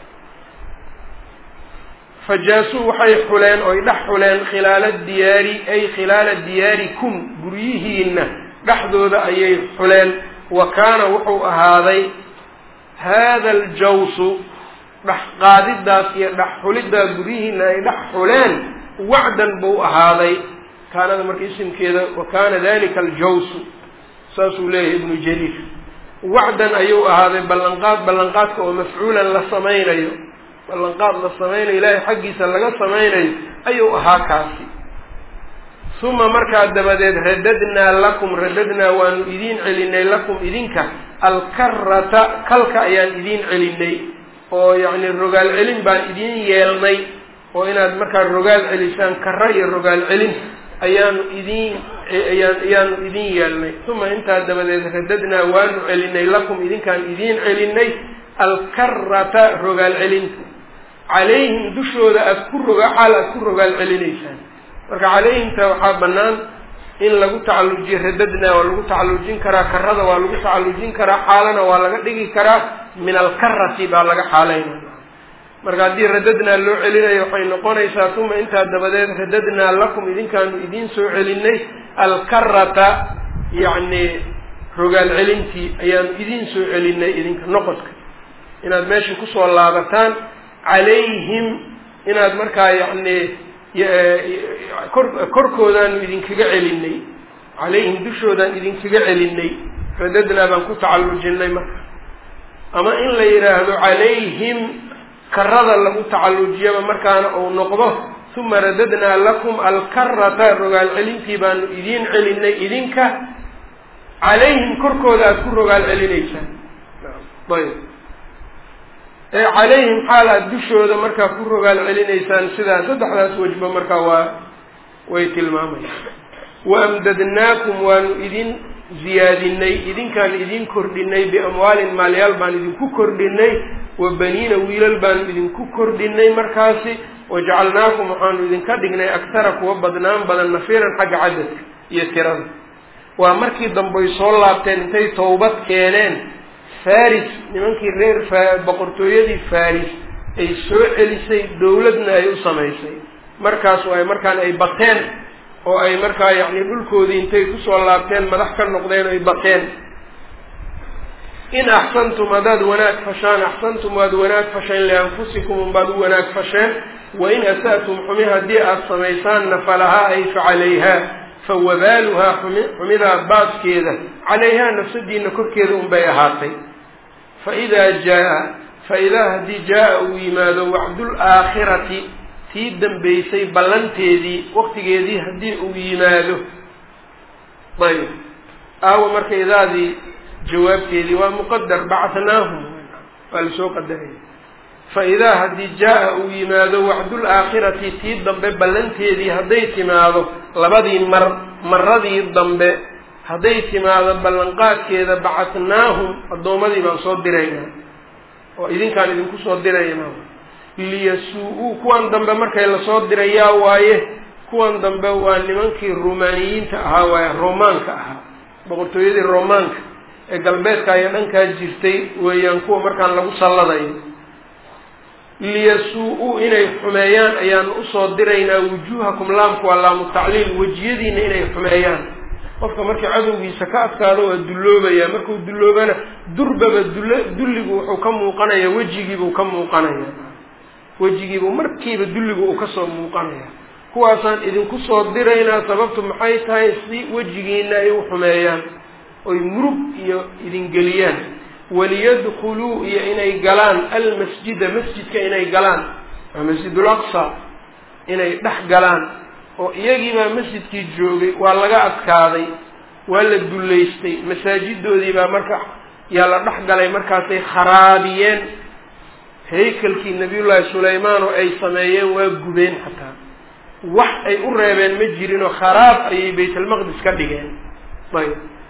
fajaasuu waxay xuleen oy dhex xuleen khilaala diyaari, ay khilaala diyaarikum, guryihiina dhexdooda ayay xuleen. wa kaana wuxuu ahaaday haada aljawsu, dhex qaadidaas iyo dhex xuliddaa guryihiina ay dhex xuleen, wacdan buu ahaaday. kaanada marka isimkeeda wa kaana dalika aljawsu, saasuu leeyahay ibnu jariir. wacdan ayuu ahaaday ballanqaadka oo mafcuulan la samaynayo, ballanqaad la samaynayo ilaahay xaggiisa laga samaynayo ayuu ahaa kaasi. uma markaa dabadeed radadnaa waanu idiin celinay lakum idinka alkarata, kalka ayaan idiin celinay, oo yacni rogaal celin baan idiin yeelnay, oo inaad markaa rogaal celisaan, kara iyo rogaal celin ayaanu idiin yeelnay. uma intaa dabadeed radadnaa waanu celinay lakum idinkaan idiin celinay alkarata, rogaal celinta, calayhim dushooda aad ku rogaal celinaysaan. marka calayhimta waxaa bannaan in lagu tacallujiyo, radadnaa waa lagu tacallujin karaa, karada waa lagu tacallujin karaa, xaalana waa laga dhigi karaa, min alkarati baa laga xaalaynaya. marka haddii radadnaa loo celinayo waxay noqonaysaa uma intaa dabadeed radadnaa lakum idinkaanu idiin soo celinay alkarata yacni rogaal celintii ayaanu idiin soo celinay idinka noqodka inaad meesha kusoo laabataan calayhim inaad markaa yacni korkoodaanu idinkaga celinay calayhim dushoodaan idinkaga celinay radadnaa baan ku tacallujinay marka ama in la yidhaahdo calayhim karada lagu tacallujiyaba markaana uu noqdo uma radadnaa lakum alkarata rogaal celintii baanu idiin celinay idinka calayhim korkooda aada ku rogaal celinaysaan ayb calayhim xaal aada dushooda markaa ku rogaal celinaysaan sidaa saddexdaas wejba markaa way tilmaamayaan waamdadnaakum waanu idin ziyaadinay idinkaan idin kordhinay biamwaalin maalyaal baan idinku kordhinay wa baniina wiilal baanu idinku kordhinay markaasi wajacalnaakum waxaanu idinka dhignay aktara kuwa badnaan badan nafiiran xagga cadadka iyo tirada waa markii dambeay soo laabteen intay tawbad keeneen faris nimankii reer boqortooyadii faris ay soo celisay dawladna ay u samaysay markaas ay markaan ay bateen oo ay markaa yacni dhulkoodii intay kusoo laabteen madax ka noqdeen ay bateen in axsantum haddaad wanaag fashaan axsantum waad wanaag fasheen lianfusikum unbaad u wanaag fasheen wain asa'tum xumi haddii aada samaysaanna falahaa ay facalayhaa fawabaaluhaa xumidaa baadkeeda calayhaa nafsadiina korkeeda unbay ahaatay faidaa haddii jaa-a uu yimaado wacdul aakhirati tii dambaysay ballanteedii waqtigeedii haddii uu yimaado ayb aawa marka idaadii jawaabteedii waa muqadar bacatnaahum waa lasoo qadaraya faidaa haddii jaa-a uu yimaado wacdul aakhirati tii dambe ballanteedii hadday timaado labadii maradii dambe hadday timaado ballanqaadkeeda bacatnaahum addoommadii baan soo diraynaa oo idinkaan idinku soo diraynaa liyasuu-uu kuwan dambe markay lasoo dirayaa waaye kuwan dambe waa nimankii rumaaniyiinta ahaa waaye romaanka ahaa boqortooyadii romaanka ee galbeedka ayaa dhankaa jirtay weeyaan kuwa markaan lagu salladayo liyasuu-uu inay xumeeyaan ayaanu usoo diraynaa wujuuhakum laamku waa laamu tacliil wejiyadiina inay xumeeyaan qofka markii cadowgiisa ka adkaado waa dulloobayaa markuu dulloobana durbaba dulligu wuxuu ka muuqanaya wejigiibuu ka muuqanaya wejigiibuu markiiba dulligu uu kasoo muuqanaya kuwaasaan idinku soo diraynaa sababtu maxay tahay si wejigiina ay u xumeeyaan oy murug iyo idin geliyaan waliyadkhuluu iyo inay galaan almasjida masjidka inay galaan waa masjidul aqsa inay dhex galaan oo iyagiibaa masjidkii joogay waa laga adkaaday waa la dullaystay masaajidoodiibaa marka yaa la dhex galay markaasay kharaabiyeen haykalkii nabiyullaahi sulaymaan oo ay sameeyeen waa gubeen xataa wax ay u reebeen ma jirinoo kharaab ayay baytalmaqdis ka dhigeen ayb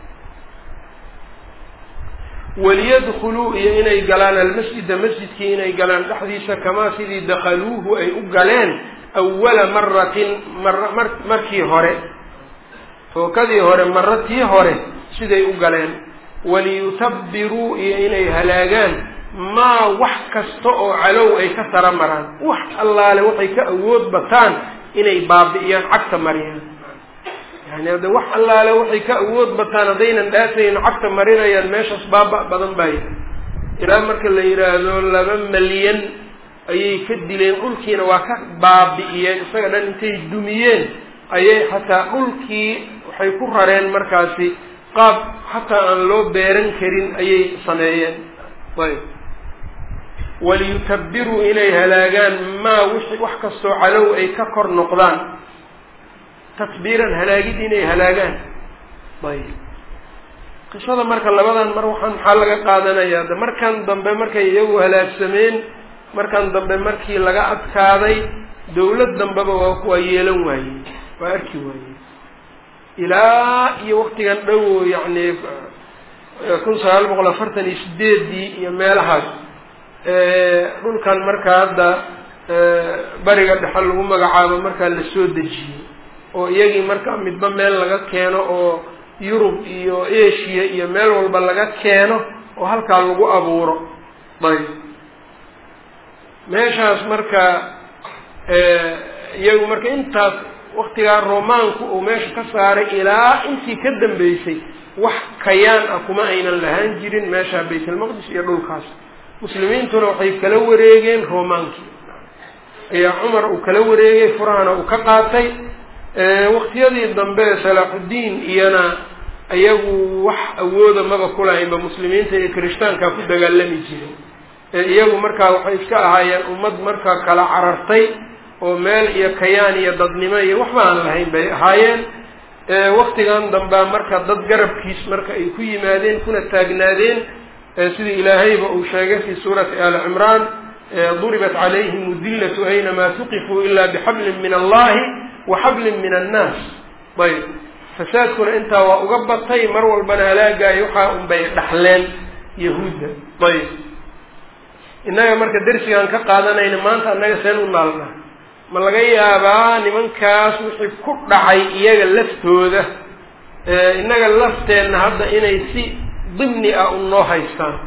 waliyadkhuluu iyo inay galaan almasjida masjidkii inay galaan dhexdiisa kamaa sidii dakhaluuhu ay u galeen awala maratin markii hore tookadii hore maratii hore siday u galeen waliyutabiruu iyo inay halaagaan maa wax kasta oo calow ay ka sara maraan wax allaale waxay ka awood bataan inay baabi'iyaan cagta mariyaan yani hadda wax allaale waxay ka awood bataan haddaynan dhaafayn cagta marinayaan meeshaas baaba badan baay ilaa marka la yidhaahdo 2 milyan ayay ka dileen dhulkiina waa ka baabi'iyeen isaga dhan intay dumiyeen ayay xataa dhulkii waxay ku rareen markaasi qaab xataa aan loo beeran karin ayay sameeyeen ayb waliyutabiruu inay halaagaan maa wax kastoo calow ay ka kor noqdaan tatbiiran halaagid inay halaagaan ayb qisada marka labadan mar maxaa laga qaadanayaa de markan dambe markay iyagu halaagsameen markan dambe markii laga adkaaday dawlad dambeba waa kuwa yeelan waayey waa arki waayey ilaa iyo waktigan dhow yacni 1948 iyo meelahaas dhulkan markaa hadda bariga dhexe lagu magacaabo markaa la soo dejiyey oo iyagii marka midba meel laga keeno oo yurub iyo asia iyo meel walba laga keeno oo halkaa lagu abuuro ayb meeshaas marka iyagu marka intaas waktigaa romaanku uu meesha ka saaray ilaa intii ka dambeysay wax kayaan ah kuma aynan lahaan jirin meesha baytulmaqdis iyo dhulkaas muslimiintuna waxay kala wareegeen romaankii ayaa cumar uu kala wareegay furahana uu ka qaatay waktiyadii dambe salaaxuddiin iyana iyagu wax awooda maba kulahaynba muslimiinta iyo kirishtaanka ku dagaalami jiray iyagu markaa waxay iska ahaayeen ummad markaa kala carartay oo meel iyo kayaan iyo dadnimo iyo waxba aan lahayn bay ahaayeen waktigan dambea marka dad garabkiis marka ay ku yimaadeen kuna taagnaadeen sidii ilaahayba uu sheegay fi suurati ali cimraan duribat calayhim udillatu aynamaa tuqifuu ila bixablin min allahi wa xablin min annaas ayb fasaadkuna intaa waa uga batay mar walbana halaagaayo waxaa unbay dhaxleen yahuudda ayb innaga marka darsigaan ka qaadanayna maanta annaga seen u naalna ma laga yaabaa nimankaas wixii ku dhacay iyaga laftooda innaga lafteenna hadda inay si dimni ah unoo haystaan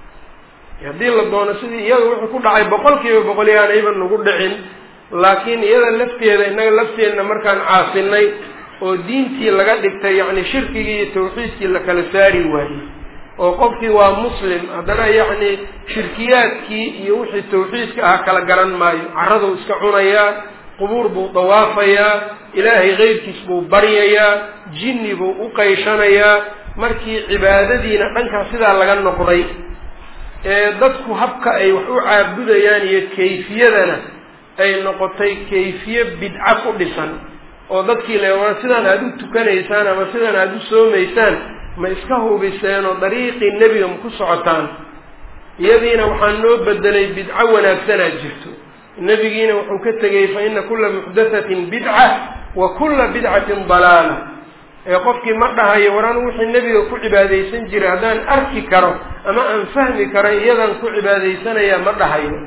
haddii la doono sidii iyaga wixii ku dhacay 100% yaanayba nagu dhicin laakiin iyada lafteeda innaga lafteenna markaan caasinay oo diintii laga dhigtay yacni shirkigii iyo tawxiidkii la kala saari waayey oo qofkii waa muslim haddana yacni shirkiyaadkii iyo wixii tawxiidka ah kala garan maayo carraduu iska cunayaa qubuur buu dawaafayaa ilaahay keyrkiis buu baryayaa jinni buu u qayshanayaa markii cibaadadiina dhankaas sidaa laga noqday dadku habka ay wax u caabudayaan iyo kayfiyadana ay noqotay kayfiye bidca ku dhisan oo dadkii leewaa sidaan aada u tukanaysaan ama sidaan aada u soomaysaan ma iska hubiseen oo dariiqii nebiga ma ku socotaan iyadiina waxaa noo bedelay bidco wanaagsanaa jirto nebigiina wuxuu ka tegay fa ina kulla muxdathatin bidca wa kulla bidcatin dalaala qofkii ma dhahayo waraan wixii nebiga ku cibaadaysan jiray haddaan arki karo ama aan fahmi karo iyadan ku cibaadaysanayaa ma dhahayo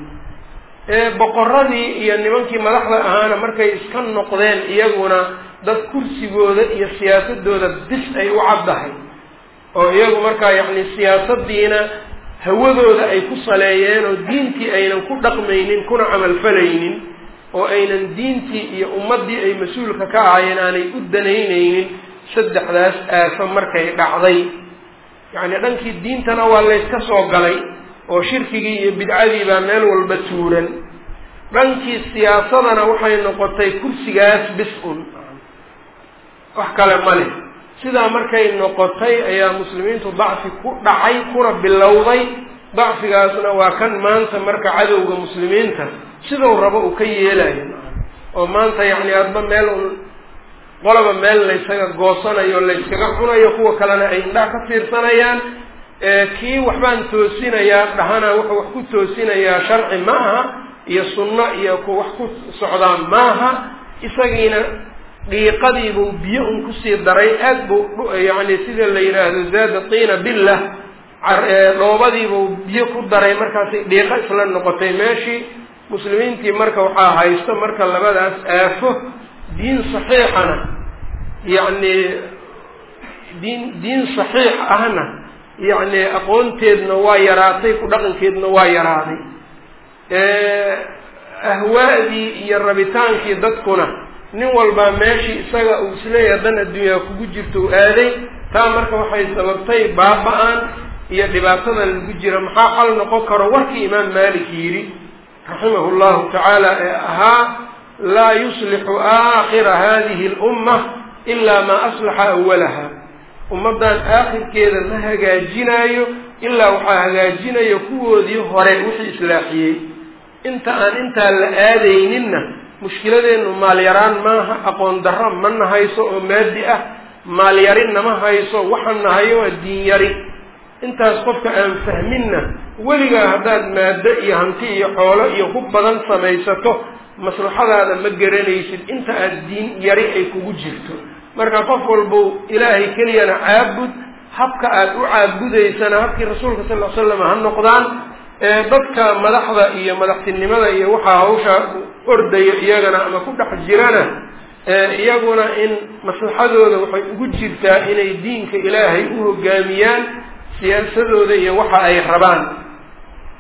boqoradii iyo nimankii madaxda ahaana markay iska noqdeen iyaguna dad kursigooda iyo siyaasadooda bis ay u caddahay oo iyagu markaa yacni siyaasadiina hawadooda ay ku saleeyeen oo diintii aynan ku dhaqmaynin kuna camalfalaynin oo aynan diintii iyo ummaddii ay mas-uulka ka ahaayeen aanay u danaynaynin saddexdaas aafo markay dhacday yacni dhankii diintana waa layska soo galay oo shirkigii iyo bidcadii baa meel walba tuuran dhankii siyaasadana waxay noqotay kursigaas bis-un wax kale ma leh sidaa markay noqotay ayaa muslimiintu dacfi ku dhacay kuna bilowday dacfigaasna waa kan maanta marka cadowga muslimiinta siduu rabo uu ka yeelayo oo maanta yacni adba meel un qolaba meel laysaga goosanayo layskaga cunayo kuwa kalena ay indhaha ka fiirsanayaan kii waxbaan toosinayaa dhahana wuxuu wax ku toosinayaa sharci ma aha iyo sunno iyo wax ku socdaan maaha isagiina dhiiqadiibuu biyo un kusii daray aad buu yacni sida la yidhaahdo zaada tiina billah dhoobadiibuu biyo ku daray markaasay dhiiqo isla noqotay meeshii muslimiintii marka waxaa haysto marka labadaas aafo diin saxiixana yacni diin saxiix ahna yacni aqoonteedna waa yaraatay ku dhaqankeedna waa yaraaday ahwaadii iyo rabitaankii dadkuna nin walbaa meeshii isaga uu isleeyahay dan adduunyaa kugu jirto u aaday taa marka waxay sababtay baaba-aan iyo dhibaatada lagu jira maxaa xal noqon karo warkii imaam maalik yidhi raximahu llahu tacaala ee ahaa laa yuslixu aakhira hadihi alumma ilaa maa aslaxa awalaha ummaddan aakhirkeeda ma hagaajinaayo ilaa waxaa hagaajinayo kuwoodii hore wixii islaaxiyey inta aan intaa la aadayninna mushkiladeennu maalyaraan maaha aqoon darro ma nahayso oo maadi ah maalyari nama hayso waxa nahayo waa diin yari intaas qofka aan fahminna weligaa haddaad maado iyo hanti iyo xoolo iyo hub badan samaysato maslaxadaada ma garanaysid inta aad diin yari ay kugu jirto marka qof walbuu ilaahay keliyana caabud habka aad u caabudaysana habkii rasuulka sal ll slam ha noqdaan dadka madaxda iyo madaxtinimada iyo waxaa hawsha ordaya iyagana ama ku dhex jirana iyaguna in maslaxadooda waxay ugu jirtaa inay diinka ilaahay u hogaamiyaan siyaasadooda iyo waxa ay rabaan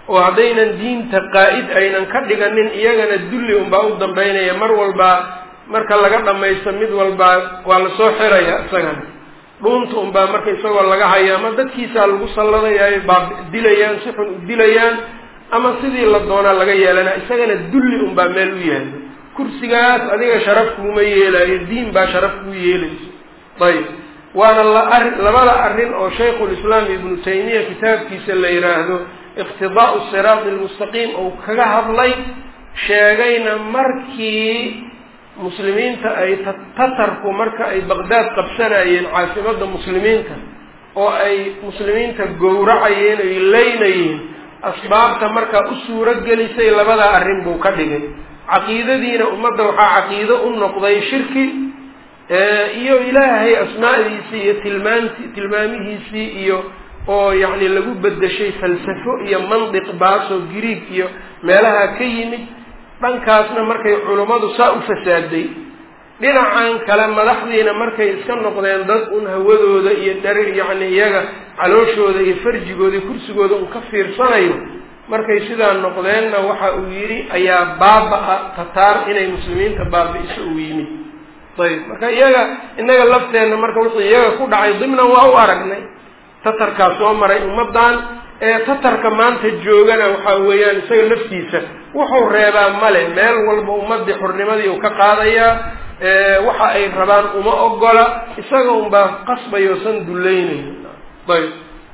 oo haddaynan diinta qaa'id aynan ka dhiganin iyagana dulli unbaa u dambaynaya mar walba marka laga dhamaysto mid walba waa la soo xiraya isagana dhuunta unbaa marka isagoo laga haya ama dadkiisaa lagu salladaya ay dilayaan si xun u dilayaan ama sidii la doonaa laga yeelana isagana dulli unbaa meel u yaalo kursigaas adiga sharaf kuuma yeelayo diin baa sharaf kuu yeelayso ayib waana labada arrin oo shaykhulislaam ibnu taymiya kitaabkiisa la yidhaahdo iqtidaa'u siraati almustaqiim oo kaga hadlay sheegayna markii muslimiinta ay tatarku marka ay baqdaad qabsanayeen caasimada muslimiinta oo ay muslimiinta gowracayeen ay leynayeen asbaabta markaa u suuro gelisay labadaa arrin buu ka dhigay caqiidadiina ummadda waxaa caqiido u noqday shirki iyo ilaahay asmaadiisii iyo tilmaamihiisii iyo oo yacni lagu bedeshay falsafo iyo mandiq baasoo Greek iyo meelaha ka yimid dhankaasna markay culummadu saa u fasaaday dhinacan kale madaxdiina markay iska noqdeen dad un hawadooda iyo darir yacni iyaga calooshooda iyo farjigooda iyo kursigooda un ka fiirsanayo markay sidaa noqdeenna waxa uu yidhi ayaa baaba-a tataar inay muslimiinta baabi'iso uu yimid ayib marka inaga lafteenna marka wuxuu iyaga ku dhacay dimnan waa u aragnay tatarkaa soo maray ummadan tatarka maanta joogana waxa weeyaan isaga laftiisa wuxuu reebaa male meel walba ummadii xurnimadii uu ka qaadayaa waxa ay rabaan uma ogola isaga unbaa qasbayo san dulaynayo ayb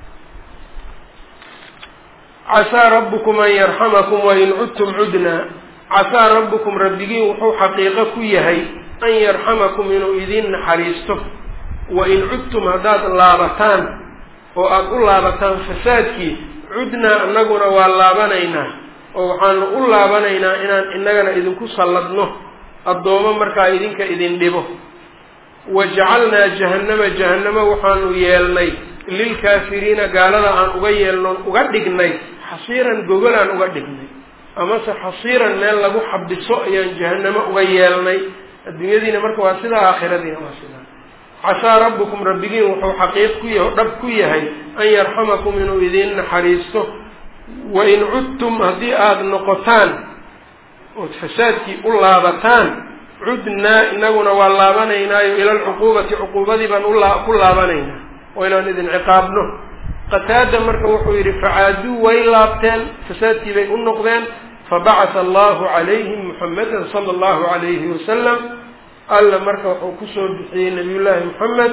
casaa rabbukum an yarxamakum wain cudtum cudnaa casaa rabbukum rabbigiin wuxuu xaqiiqo ku yahay an yarxamakum inuu idin naxariisto wain cudtum haddaad laabataan oo aada u laabataan fasaadkii cudnaa annaguna waa laabanaynaa oo waxaanu u laabanaynaa inaan innagana idinku salladno addoomo markaa idinka idin dhibo wajacalnaa jahannama waxaanu yeelnay lilkaafiriina gaalada aan uga yeelnoon uga dhignay xasiiran gogolaan uga dhignay amase xasiiran meel lagu xabiso ayaan jahannamo uga yeelnay adduunyadiina marka waa sidaa aakhiradiina waa sidaa casaa rabbukum rabbigiin wuxuu xaqiiq ku yahay dhab ku yahay an yarxamakum inuu idin naxariisto wain cudtum haddii aada noqotaan ood fasaadkii u laabataan cudnaa inaguna waa laabanaynaayo ila alcuquubati cuquubadii baan ku laabanaynaa oo inaan idin ciqaabno qataada marka wuxuu yidhi facaaduu way laabteen fasaadkii bay u noqdeen fabacatha allahu calayhim muxamadan sala allahu calayhi wasalam alla marka wuxuu kusoo bixiyey nabiyullaahi moxamed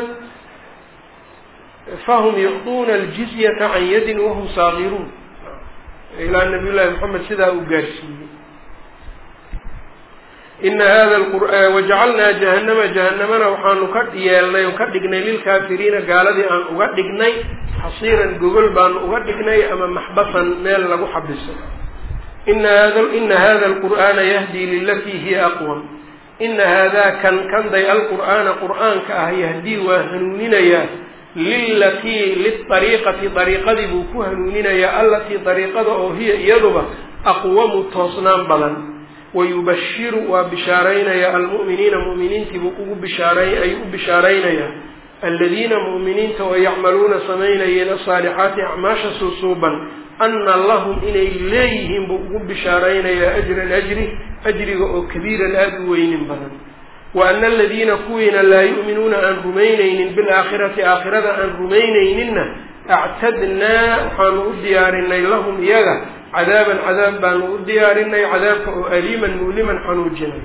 fahum yucduuna aljizyata can yadin wahum saagiruun ilaa nabiyullahi moxamed sidaa uu gaarsiiyey ina hada wajacalnaa jahanamana waxaanu ka yeelnay oo ka dhignay lilkaafiriina gaaladii aan uga dhignay xasiiran gogol baanu uga dhignay ama maxbasan meel lagu xabiso ina hada alqur'aana yahdii lilatii hiya aqwam ina haadaa kanday alqur'aana qur'aanka ah yahdii waa hanuuninayaa lilatii liariiqati ariiqadii buu ku hanuuninayaa allatii ariiqada oo hiya iyaduba aqwamu toosnaan badan wayubashiru waa bishaaraynayaa almu'miniina mu'miniintii buu ayuu u bishaaraynayaa aladiina mu'miniinta oo yacmaluuna samaynayeen asaalixaati acmaasha suusuuban ana lahum inay leeyihiin buu ugu bishaaraynayaa ajran ajriga oo kabiiran aada u weynin badan wa ana aladiina kuwiina laa yu'minuuna aan rumaynaynin bilaakhirati aakhirada aan rumaynayninna actadnaa waxaanu u diyaarinay lahum iyaga cadaaban cadaab baanu u diyaarinay cadaabka oo aliiman mu'liman xanuujinay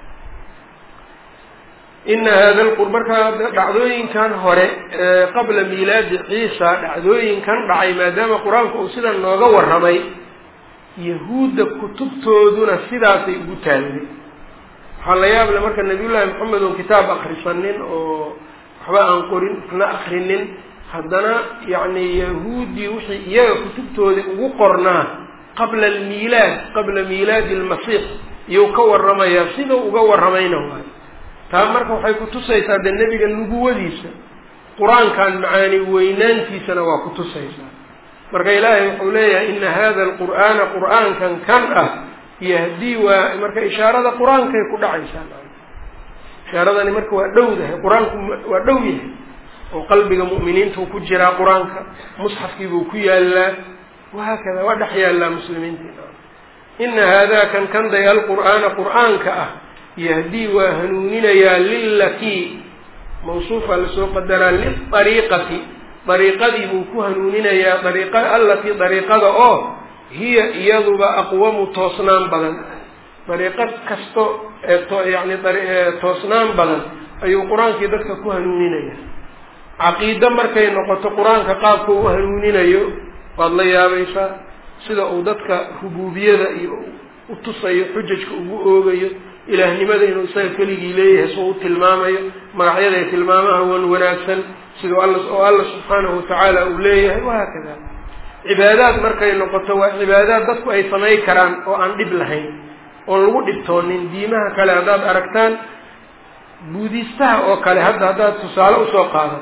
ina hada markaa dhacdooyinkan hore qabla miilaadi ciisa dhacdooyinkan dhacay maadaama qur-aanku uu sidan nooga warramay yahuudda kutubtooduna sidaasay ugu taallay waxaa la yaable marka nabiyullaahi moxamed oon kitaab akrisanin oo waxba aan qorin waxna akrinin haddana yacni yahuuddii wixii iyaga kutubtoodii ugu qornaa qabla miilaadi almasiix iyuu ka warramayaa sidau uga warramayna waayo taa marka waxay kutusaysaa dee nebiga nubuwadiisa qur-aankan macaani weynaantiisana waa kutusaysaa marka ilaahay wuxuu leeyahay ina hada alqur'aana qur'aankan kan ah yahdii waa marka ishaarada qur-aankay ku dhacaysaa ishaaradani marka waa dhowdahay qur-aanku waa dhow yahay oo qalbiga mu'miniintuu ku jiraa qur-aanka musxafkiibuu ku yaalaa وهكذا ودحيا الله مسلمين إن هذا كان ضي القرآن قرآن كأه يهدي وهنونين يا للتي موصوفة لسوق الدرا للطريقة طريقة بوكوهنونين يا طريقة التي طريقة هي يضب أقوم توصنان بدن طريقة كستو يعني توصنان بدن أي قرآن كذلك كوهنونين يا عقيدة مركي نقطة قرآن كقاب كوهنونين يا والله يا بيسا سيدا أودتك ربوبية وتصي حججك أوغي إلى لماذا إنه سيكلي إليه صوت المامة مرحية المامة هو وناكسا سيدا الله سبحانه وتعالى أوليه وهكذا عبادات مركي نقطة عبادات دفكو أي صنعي كران وعن دبلهين ونلو دبتونين ديمها كالعداد أركتان بوديستها وكالعداد تسالة وسوقاتك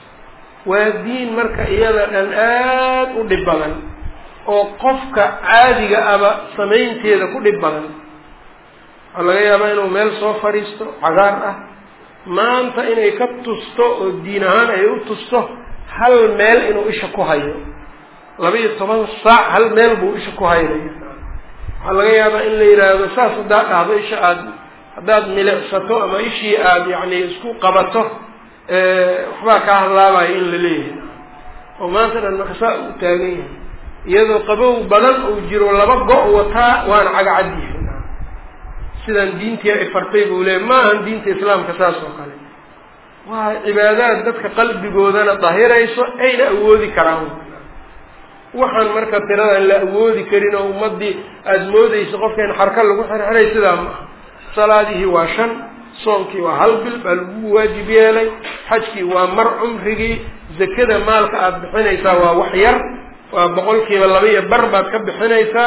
والدين مركي إيانا الآن ودبلان oo qofka caadiga aba sameynteeda ku dhib badan laga yaabaa inuu meel soo fariisto cagaar ah maanta inay ka tusto oo diin ahaan ay u tusto hal meel inuu isha ku hayo 12 saac hal meel buu isha ku haynaya waxa laga yaabaa in la yiraahdo saas dhahdo isha aad hadaad milicsato ama ishii aad yani isku qabato waxba ka hadlaabay in la leeyahay oo maanta markaa u taagan yahay iyadoo qabow badan oo jiro laba go' wataa waan cagacadi sidan diintii ay fartay buu leeyahay ma aan diinta islaamka taas oo kale waa cibaadad dadka qalbigoodana daahirayso ayna awoodi karaan waxaan marka tirada la awoodi karin oo ummadii aad moodayso qofkan xarka lagu xirxiray sida ma salaadihi waa 5 soonkii waa hal bil bal waajib yeelay xajkii waa mar umrigii zakada maalka aad bixinaysaa waa wax yar وبقولكي والله بيه برباد كبحنيسا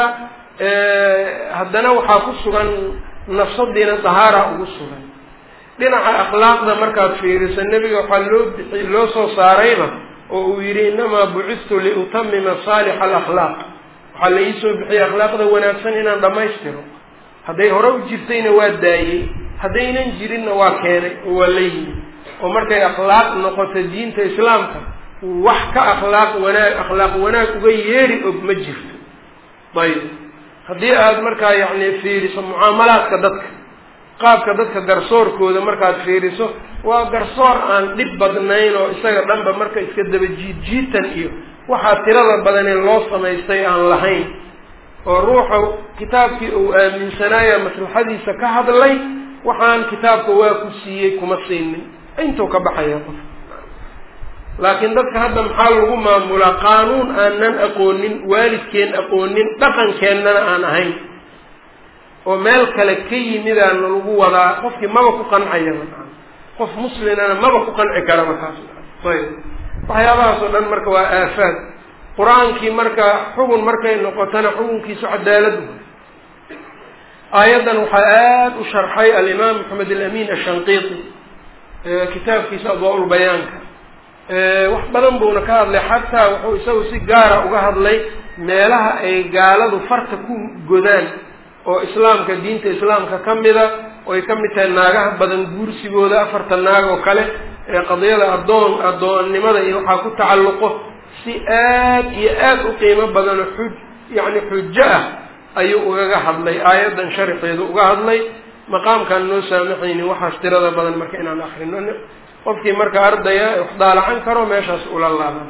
هدنا وحاكو سغان نفسد دينا طهارة وقصوغان دينا أخلاقنا مركات فيرس النبي وحلو لوسو صاريبا ويري إنما بعثت لأتمم صالح الأخلاق وحل يسو بحي أخلاقنا ونفسن إنا دما يشتروا هدي هرو جبتين واداي هدينا نجرين واكيري ولي ومركي أخلاق نقطة دين إسلامك وحكا أخلاق وناك وغيري بمجفت طيب هذه هذا مركا يعني فيرس معاملات كدتك قاب كدتك قرصور كودا مركا فيرسو وقرصور عن لبضنين وإستغر لنبا مركا يتكدب جيتا إيو وحاتر الله بدنين لوصة ما يستيقى عن لحين وروحوا كتابك من سنايا مثل حديثة كهد اللي وحان كتابك واكو سيئك ومسيني انتو كبحيا طفل لكن ذلك هذا محل هما ملا قانون أنن أقولن والد كين أقولن دفن كيننا أنا هين ومالك لكي ماذا نلقو وضع قف ما بكو قنع يمن قف مسلم أنا ما بكو قنع كلام طيب فهي الله سبحانه مركا وآفات قرآن كي مركا حكم مركا إنه قتنا حكم كي سعد دالده أيضا وحيات وشرحي الإمام محمد الأمين الشنقيطي كتاب في أضواء البيان wax badan buu ka hadlay xataa wuxuu isagu si gaar ah uga hadlay meelaha ay gaaladu farta ku godaan oo islaamka diinta islaamka kamida oo ay kamid tahay naagaha badan guursigooda 4 naag oo kale ee qadiyada adoonnimada iyo waxa ku tacalluqo si aad iyo aad u qiimo badan yani xujja ayuu uga hadlay aayadan sharxeedu uga hadlay maqaamkan noo saamaxayni waxa tirada badan marka inaan akhrino qofkii marka ardaya waxdaalacan karo meeshaas ula laaban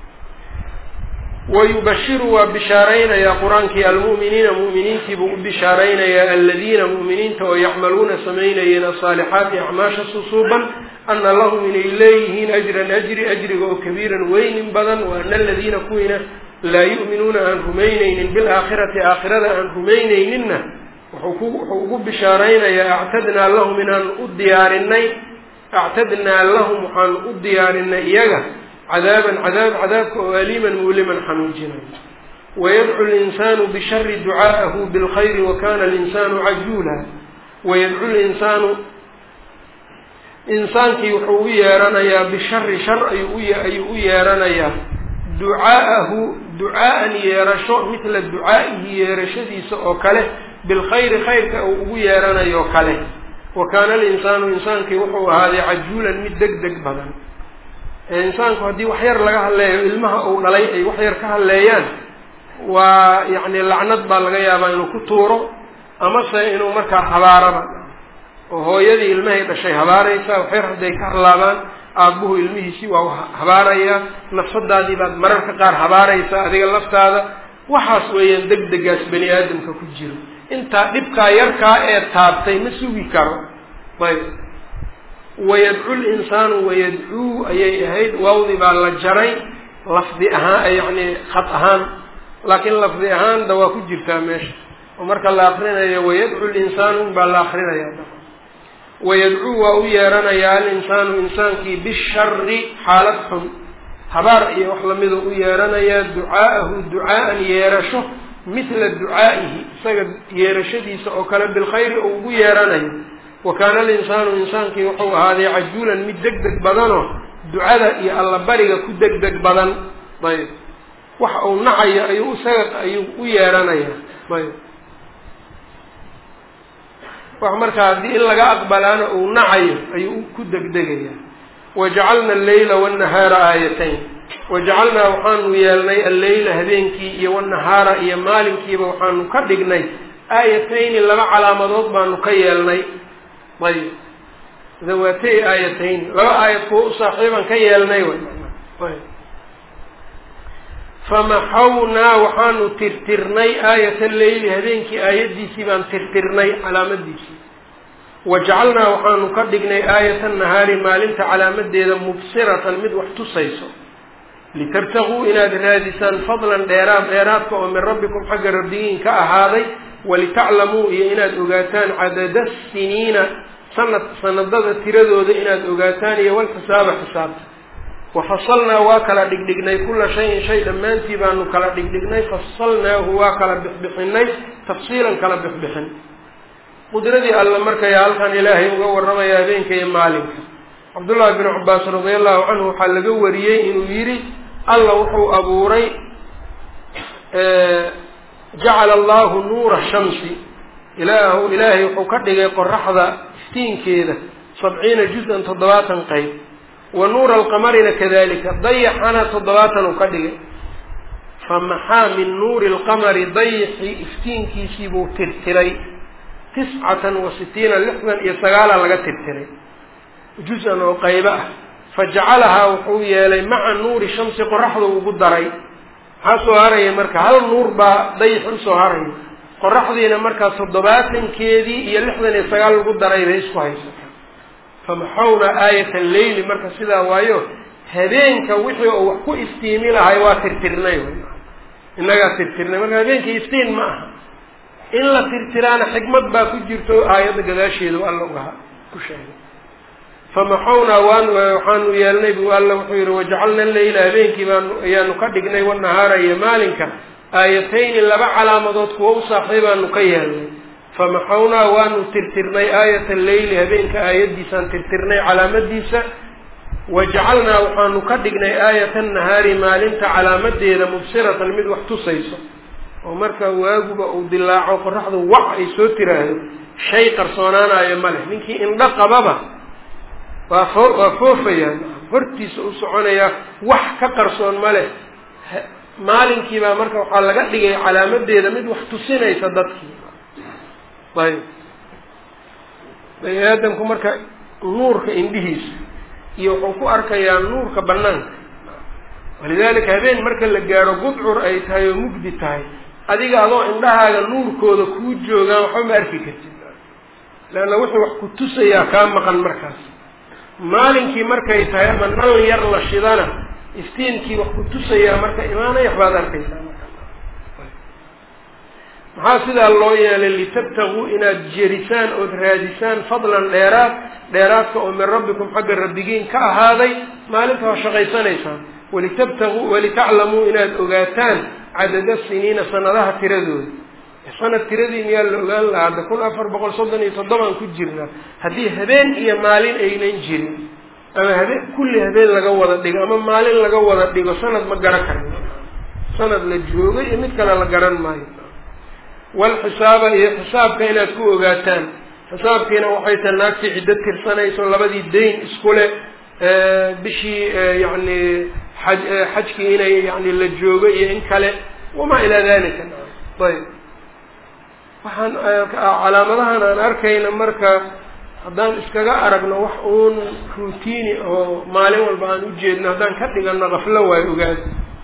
ويبشر وبشارين يا قرآن كي المؤمنين مؤمنين كي بشارين يا الذين مؤمنين ويعملون سمين الصالحات أعماش صصوبا أن الله من إليه أجر كبيرا وين بدن وأن الذين كوين لا يؤمنون أن رمينين بالآخرة آخرة أن رمينين وحقوق بشارين يا اعتدنا لهم من أن أديارنين اعتدنا لهم عن أديارنا إياها عذابك أليما مؤلما حنوجنا ويدعو الإنسان بشر دعاءه بالخير وكان الإنسان عجولا ويدعو الإنسان كي يحوي يارنيا بشر شر أي يارنيا دعاءه دعاء يرشو مثل الدعاء يرشدي سأوكله بالخير خير كأو يارنيا وكله وكان الإنسان كي يحوي هذا عجولا مدقدق بدن إنسان هذي وحير لقاه الله علمها أو نلاقي وحير كهالليان ويعني لعنة بالغيا بينه كتوره أما سينو مركا حبارة وهو يدي المهي بشيء حباريسا وحير حدي كهلابان أبوه المهي سوى حباريا نفسد هذه بعد مرة كقار حباريسا هذه اللفظ هذا وحاس وين دق بني آدم ككجيرو أنت نبكا يركا إرتابتي مسوي كارو طيب ويدعو الإنسان ويدعو أي هيد واوضي بالجري لفظ يعني خط أهان لكن لفظ أهان دوا كجير كامش ومرك الآخرين ويدعو الإنسان بالآخرين يا ويدعو ويرنا يا الإنسان إنسان كي بالشر حالتهم حبار يحلمذ ويرنا يا دعاءه دعاء يرشه مثل دعائه سجد يرشدي سأكل بالخير أو يرنا وكان الإنسان إنسان كي يحو هذا عجولا مدقدق بدنه دعاء يا الله بريق كدقدق بدن طيب وحو نعي أيو سجد أيو ويرنا طيب وعمرك هذه إلا أقبلنا ونعي أي كدك دقيا وجعلنا الليل والنهار آيتين وجعلنا وحان ويالني الليل هبينكي والنهار يا مالكي وحان كدقني آيتين إلا على مضض ما نكيالني طيب ذواتي آيتين لا آية فوق صاحبا كيالني طيب فمحونا وحان ترترني آية الليل هذينك آية ديسي بان ترترني على مديسي وجعلنا وحان قدقني آية النهار مالنت على مدى مبصرة مد وحتصيصو لتبتغوا إلى درادسان فضلا ديراتكم من ربكم حق ربين كأهاضي ولتعلموا إناد أغاتان عدد السنين سنة تردو إناد أغاتان والحساب حساب وفصلنا واكلا دقدقني كل شيء لما انتي بانو كلا دقدقني فصلناه واكلا بحبحني تفصيلا كلا بحبحن قدرتي الله مركا يا الخان إلهي وقور رمى يا بينك يا مالك عبد الله بن عباس رضي الله عنه حلق وريي إنو يري الله وحو أبوري جعل الله نور الشمس إلهي وحو كدق قرح ذا 60 كذا 70 جزءا تضباطا قيد ونور القمر كذلك ضيح أنا تضباطا وكدق فمحا من نور القمر ضيح 15 كيسيبو ترتري 69 لحظا يسغالا لغا ترتري جزءا وقيبا فجعلها وحوية لي مع نور الشمس قرحه وقدري حاسو هاري مركا هل النور با ضيح انسو هاري قرحه دينا مركا تضباطا كيدي يلحظا يسغالا وقدري بيسكو هايسا فمحونا آية الليل مركز سيدا وايو هبينك وحي او وحكو استيمي لها يوا ترترني إنها ترترني مركز هبينك استين معها إلا ترترانا حكمت با كجرتو آية قداشي دو الله وها كشاهد فمحونا وحان ويالني بو الله وحير وجعلنا الليل هبينك يا نقدقني والنهار يا مالك آيتين اللي على مضوطك وصاحبا نقيالني فمحونا وانو ترترني آية الليل هبينك آية ديسان ترترني على مديسة وجعلنا وحانو كدقني آية النهار مالنت على مدينة مبصرة المد وحتصيصة ومركا واقب أو دلاع وقرحض وعي سوتره شيء قرصونانا يا ملح منك إن دق بابا وفوفيا فرتي سعونا يا وحك قرصون ملح مالنك ما مركا وحال لقدقي على مدينة مد وحتصينا يصددك طيب بني آدمكم مركا نورك إندهيس يوحوكو أركا يا نورك بنان ولذلك هذين مركا لقارو قدعر أي تاي ومجدي تاي أديك الله إندها النور كودا كوجو وحوم أركي كتب لأن وحي وحكو تسيا كام مقان مركز مالنكي مركا يتاي من نال يرلا الشيطانة استينكي وحكو تسيا مركا إيمانا يحباد أركي محاسد الله يالي اللي تبتغوا إنا جريسان أو رادسان فضلا ديراتك من ربكم حق الربيين كهذا ما لنتها شغيسان إيسان ولتبتغوا ولتعلموا إنا الأغاتان عدد السنين سنة تردود سنة تردين يا الأغان لعند كل أفر بقول صدني صدما كجرنا هذه هذين هي مالين أينين جري أما هذين كل هذين لقوة الدقاء أما مالين لقوة الدقاء سنة مقرأ سنة للجوغي يمتكنا لقران ماي والحساب هي حساب كينا تكو أغاتان حساب كينا وحيث الناس في عدة كرسانة يسون لبدي الدين اسكولة بشي يعني حج كينا يعني للجوغي إن كلا wamaa ilaa dalika. ayb waxaan calaamadahan aan arkayna marka haddaan iskaga aragno wax uun routini oo maalin walba aan ujeedno haddaan ka dhigano qaflo waayo ogaad.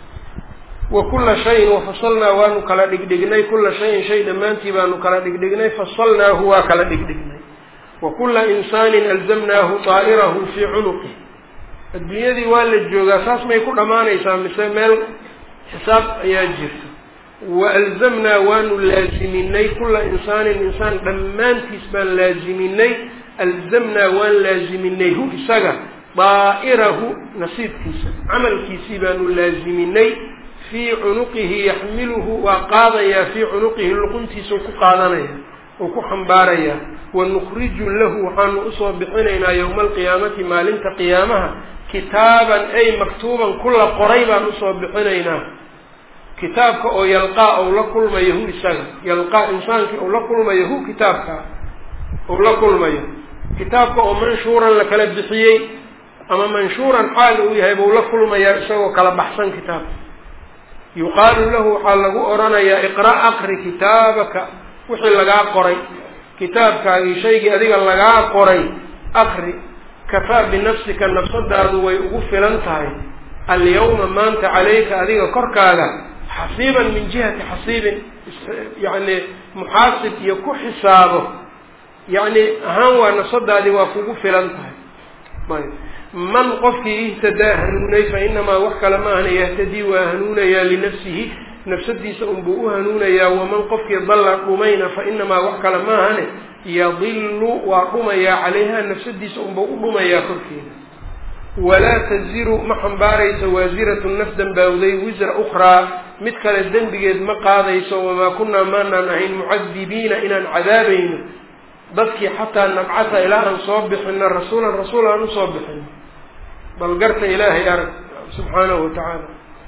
wakula shayin wafasalnaa waanu kala dhigdhignay, kula shayin shay dhammaantii baanu kala dhigdhignay, fasalnaahu waa kala dhigdhignay. wakula insaanin alzamnaahu daa'irahu fii cunuqih. adduunyadii waa la joogaa, saas may ku dhammaanaysaa mise meel xisaab ayaa jirta. waalzamnaa waanu laaziminay kula insaanin insaan dhammaantiis baan laaziminay, alzamnaa waan laaziminay hu isaga daa'irahu nasiibkiisa camalkiisii baanu laaziminay, fii cunuqihi yaxmiluhu waa qaadayaa, fii cunuqihi luquntiisa ku qaadanaya oo ku xambaaraya. wanukhriju lahu waxaanu usoo bixinaynaa yowma alqiyaamati maalinta qiyaamaha kitaaban ay maktuuban kula qoray baan usoo bixinaynaa. kitaabka oo yalqaa ou la kulmayo hu isaga, yalqaa insaankii ou la kulmayo hu kitaabka ou la kulmayo, kitaabka oo manshuuran la kala bixiyey ama manshuuran xaal uu yahay buu la kulmayaa isagoo kala baxsan kitaabka. yuqaalu lahu waxaa lagu oranayaa iqra' aqri kitaabaka, wixii lagaa qoray kitaabkaagii shaygii adiga lagaa qoray aqri. kafaa binafsika nafsadaadu way ugu filan tahay alyawma maanta calayka adiga korkaaga xasiiban min jihati xasiibin, yani muxaasib iyo ku xisaabo yani ahaan waa nafsadaadii waa kugu filan tahay. ayb man qofkii ihtadaa hanuunay fa inamaa wax kale ma ahna yahtadii waa hanuunayaa linafsihi nafsadiisa unbuu u hanuunayaa. waman qofkii dalla dhumayna fa inamaa wax kale ma ahane yadilu waa dhumayaa calayha nafsadiisa unbuu u dhumayaa korkeeda. walaa taziru ma xambaarayso waasiratu naf dambaawday wisra ukhraa mid kale dembigeed ma qaadayso. wamaa kunaa maanaan ahayn mucadibiina inaan cadaabayno dadkii xataa nabcata ilaa aan soo bixino rasuulan rasuul aan usoo bixino. bal garta ilaahay arag subxaanahu watacaala.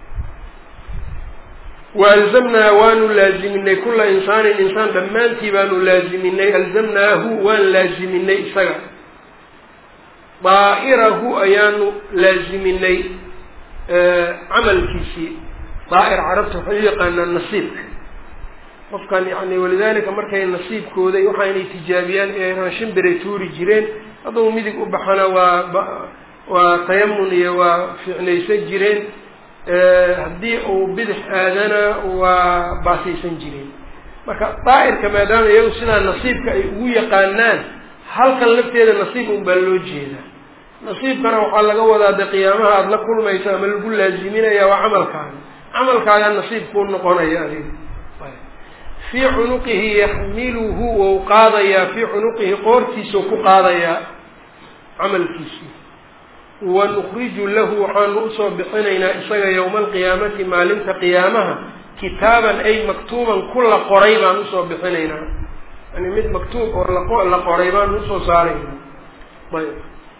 waalzamnaa waanu laaziminay kula insaanin insaan dhammaantii baanu laaziminay, alzamnaahu waan laaziminay isaga daa'irahu ayaanu laaziminay camalkiisii. daa'ir carabta waxay u yaqaanaan nasiibka qofkan yani walidaalika markay nasiibkooday waxa inay tijaabiyaan inay shimbiray tuuri jireen, hadduu midig u baxana waa tayamun iyo waa ficnaysan jireen, haddii uu bidix aadana waa baasaysan jireen. marka daa'irka maadaama iyagu sidaa nasiibka ay ugu yaqaanaan, halkan lafteeda nasiib un baa loo jeedaa. nasiibkana waxaa laga wadaa de qiyaamaha aada la kulmayso ama lagu laaziminaya waa camalkaaga nasiib kuu noqonaya adiga. fii cunuqihi yaxmiluhu wou qaadayaa, fii cunuqihi qoortiisau ku qaadayaa camalkiisii. wanukhriju lahu waxaanu usoo bixinaynaa isaga yowma alqiyaamati maalinta qiyaamaha kitaaban ay maktuuban kula qoray baan usoo bixinaynaa, yani mid maktuub oo la qoray baan usoo saaraynaa. ayb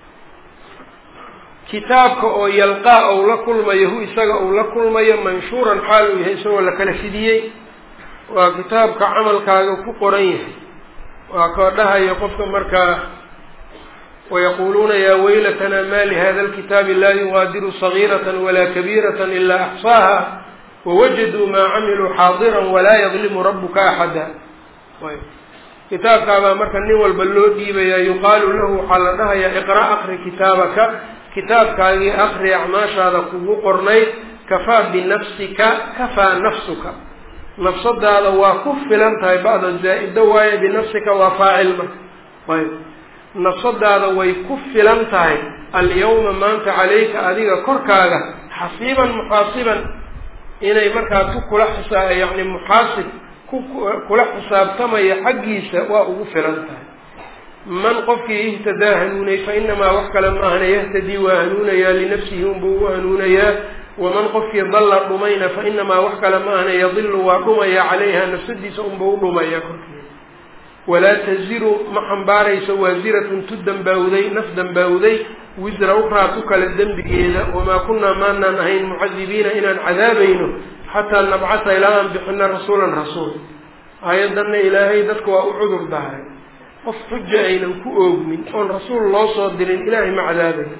kitaabka oo yalqaa ou la kulmayo hu isaga ou la kulmayo manshuuran xaal uu yahay isagoo la kala fidiyey. waa kitaabka camalkaaga ku qoran yahay. waa koo dhahayo qofka markaa wayaquuluuna yaa waylatanaa ma lihada alkitaabi laa yugaadiru sagiirata walaa kabiirata ilaa axsaaha wawajaduu maa camiluu xaadiran walaa yadlimu rabuka axada. kitaabkaabaa marka nin walba loo dhiibayaa. yuqaalu lahu waxaa la dhahayaa iqra' aqri kitaabaka, kitaabkaagii aqri acmaashaada kugu qornayd. kafaa binafsika kafaa nafsuka, nafsadaada waa ku filan tahay ba'da zaa'ida waaye, binafsika waa faacil marka. ayb nafsadaada way ku filan tahay alyawma maanta calayka adiga korkaaga xasiiban muxaasiban, inay markaa ku kula yani muxaasib kula xisaabtamaya xaggiisa waa ugu filan tahay. man qofkii ihtadaa hanuunay fa inamaa wax kale ma ahna yahtadii waa hanuunayaa linafsihi unbuu u hanuunayaa. waman qofkii dalla dhumayna fa inamaa wax kale ma ahna yadilu waa dhumaya calayha nafsadiisa unbuu u dhumaya korkeeda. walaa taziru ma xambaarayso waasiratun tu dambaawday naf dambaawday wisra ukhraa ku kale dembigeeda. wamaa kunaa maanaan ahayn mucadibiina inaan cadaabayno xataa nabcata ilaa aan bixino rasuulan rasuul. aayaddanna ilaahay dadka waa u cudur daaray, qof xuja aynan ku oogmin oon rasuul loo soo dirin ilaahay ma cadaabayn.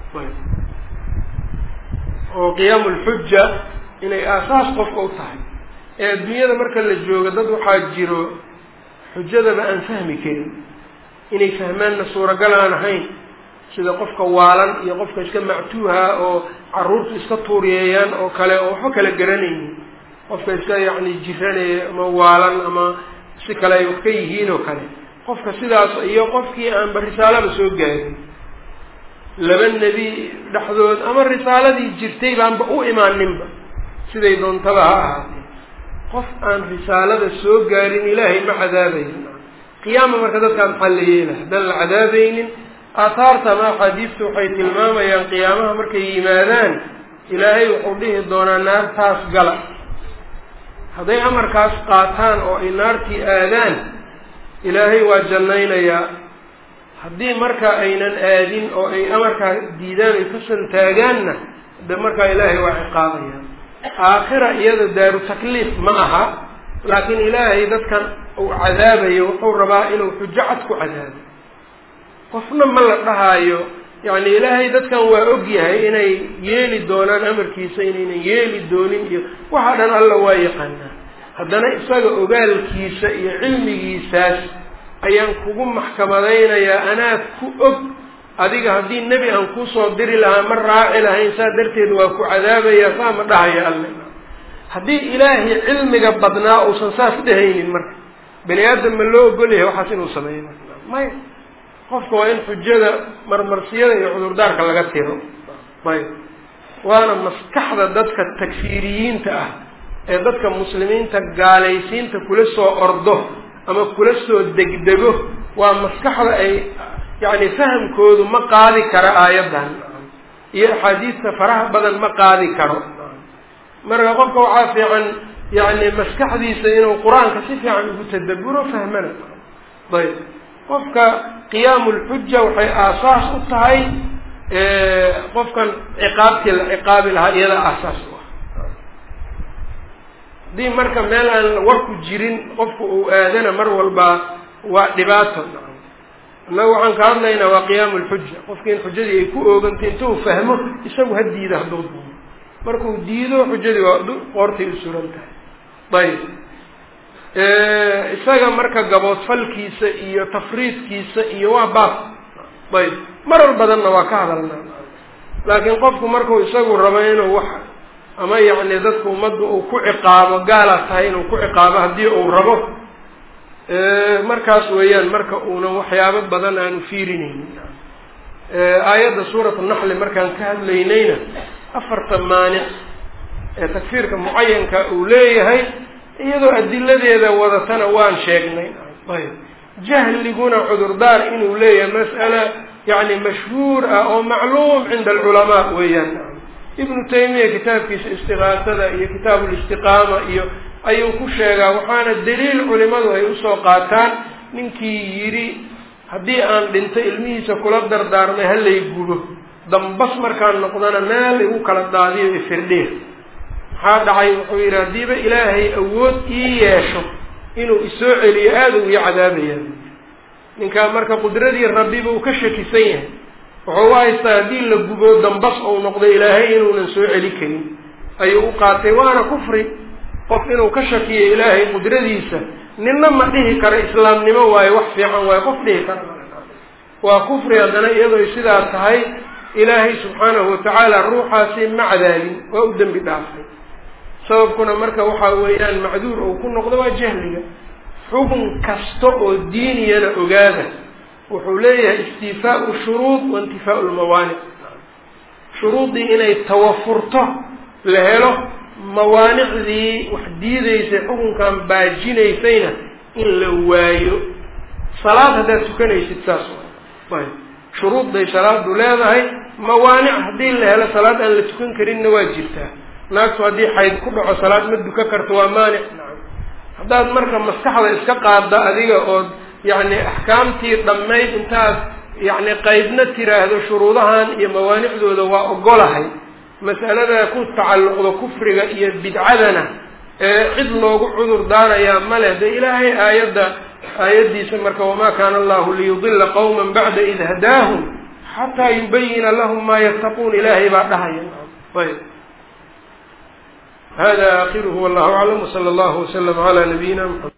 oo qiyaamu lxuja inay aasaas qofka u tahay, adduunyada marka la joogo dad waxaa jiro xujadaba aan fahmi karin inay fahmaanna suuragal aan ahayn sida qofka waalan iyo qofka iska mactuuha oo carruurtu iska tuuriyeeyaan oo kale oo waxba kala garanaynin qofka iska yacni jiranaya ama waalan ama si kale ay wax ka yihiin oo kale qofka sidaas iyo qofkii aanba risaalaba soo gaarin laba nebi dhexdood ama risaaladii jirtay baanba u imaaninba siday doontaba ha ahaatee qof aan risaalada soo gaarin ilaahay ma cadaabayn qiyaama marka dadkaan maxaa la yeelaha haddaan la cadaabaynin aathaarta ama axaadiista waxay tilmaamayaan qiyaamaha markay yimaadaan ilaahay wuxuu dhihi doonaa naartaas gala hadday amarkaas qaataan oo ay naartii aadaan ilaahay waa jannaynayaa haddii marka aynan aadin oo ay amarkaa diidaan ay ka santaagaanna de markaa ilaahay waa ciqaabayaa aakhira iyada daaru takliif ma aha laakiin ilaahay dadkan uu cadaabayo wuxuu rabaa inuu xujo cad ku cadaabo qofna ma la dhahaayo yacni ilaahay dadkan waa og yahay inay yeeli doonaan amarkiisa inaynan yeeli doonin iyo waxa dhan alla waa yaqaanaa haddana isaga ogaalkiisa iyo cilmigiisaas ayaan kugu maxkamadaynayaa anaa ku og adiga haddii nebi aan kusoo diri lahaa ma raaci lahayn saa darteed waa ku cadaabayaa saa ma dhahaya alle haddii ilaahay cilmiga badnaa uusan saas dhehaynin marka bani aadam ma loo ogol yahay waxaas inuu sameeyo marka maya qofka waa in xujada marmarsiyada iyo cudurdaarka laga tiro ayb waana maskaxda dadka takfiiriyiinta ah ee dadka muslimiinta gaalaysiinta kula soo ordo ama kula soo degdego waa maskaxda ay yacni fahamkoodu ma qaadi karo aayaddan iyo axaadiista faraha badan ma qaadi karo marka qofka waxaa fiican yacni maskaxdiisa inuu qur-aanka si fiican ugu tadabburo fahmana ayb qofka qiyaamu lxuja waxay aasaas u tahay qofkan ciqaabtii la ciqaabi lahaa iyada aasaas u ah haddii marka meel aan warku jirin qofku uu aadana mar walba waa dhibaato annaga waxaan ka hadlaynaa waa qiyaamu lxuja qofki in xujadii ay ku oogantay intuu fahmo isagu ha diida hadduu duumo markuu diido xujadii waa qoortay u suran tahay ayb isaga marka gaboodfalkiisa iyo tafriidkiisa iyo waa baab ayb marar badanna waa ka hadalnaa laakiin qofku markuu isagu rabo inuu wax ama yacni dadka ummadda uu ku ciqaabo gaala tahay inuu ku ciqaabo haddii uu rabo markaas weeyaan marka uunan waxyaabo badan aanu fiirinaynin aayadda suuratu naxli markaan ka hadlaynayna 4 maanic ee takfiirka mucayanka uu leeyahay iyadoo adiladeeda wadatana waan sheegnay ayb jahliguna cudurdaar inuu leeyahay mas'ala yacni mashhuur ah oo macluum cinda alculamaa weeyaan ibnu taymiya kitaabkiisa istiqaasada iyo kitaabu listiqaama iyo ayuu ku sheegaa waxaana daliil culimadu ay usoo qaataan ninkii yidhi haddii aan dhinto ilmihiisa kula dardaarmay halay gubo dambas markaan noqdana meel igu kala daadiyo ifirdheer maxaa dhacay wuxuu yidhi haddiiba ilaahay awood ii yeesho inuu isoo celiyo aada uu ii cadaabayaa ninkaa marka qudradii rabbiba uu ka shakisan yahay wuxuu u haystaa haddii la gubo dambas ou noqdo ilaahay inuunan soo celi karin ayuu u qaatay waana kufri qof inuu ka shakiyo ilaahay qudradiisa ninna ma dhihi karo islaamnimo waayo wax fiican waayo qof dhihi kara waa kufri haddana iyadoo sidaa tahay ilaahay subxaanahu watacaala ruuxaasi ma cadaabin waa u dembi dhaafay sababkuna marka waxaa weeyaan macduur uu ku noqdo waa jahliga xukun kasta oo diiniyana ogaada wuxuu leeyahay istiifaau shuruud wa intifaau lmawaanic shuruuddii inay tawafurto la helo mawaanicdii wax diidaysay xukunkan baajinaysayna in la waayo salaad haddaad tukanaysid saas ayb shuruudday salaadu leedahay mawaanic haddii la helo salaad aan la tukan karinna waa jirtaa naagtu haddii xayd ku dhaco salaad ma duka karto waa maanic haddaad marka maskaxda iska qaadda adiga oo yacni axkaamtii dhammayd intaad yacni qaybna tiraahdo shuruudahan iyo mawaanicdooda waa ogolahay mas'alada ku tacalluqda kufriga iyo bidcadana cid loogu cudur daarayaa male de ilaahay aayaddiisa marka wamaa kaana allahu liyudila qawman bacda id hadaahum xataa yubayina lahum maa yattaquun ilaahay baa dhahaya ayb hada akhiruhu wallahu aclam wsala allahu waslama calaa nabiyina mxamed.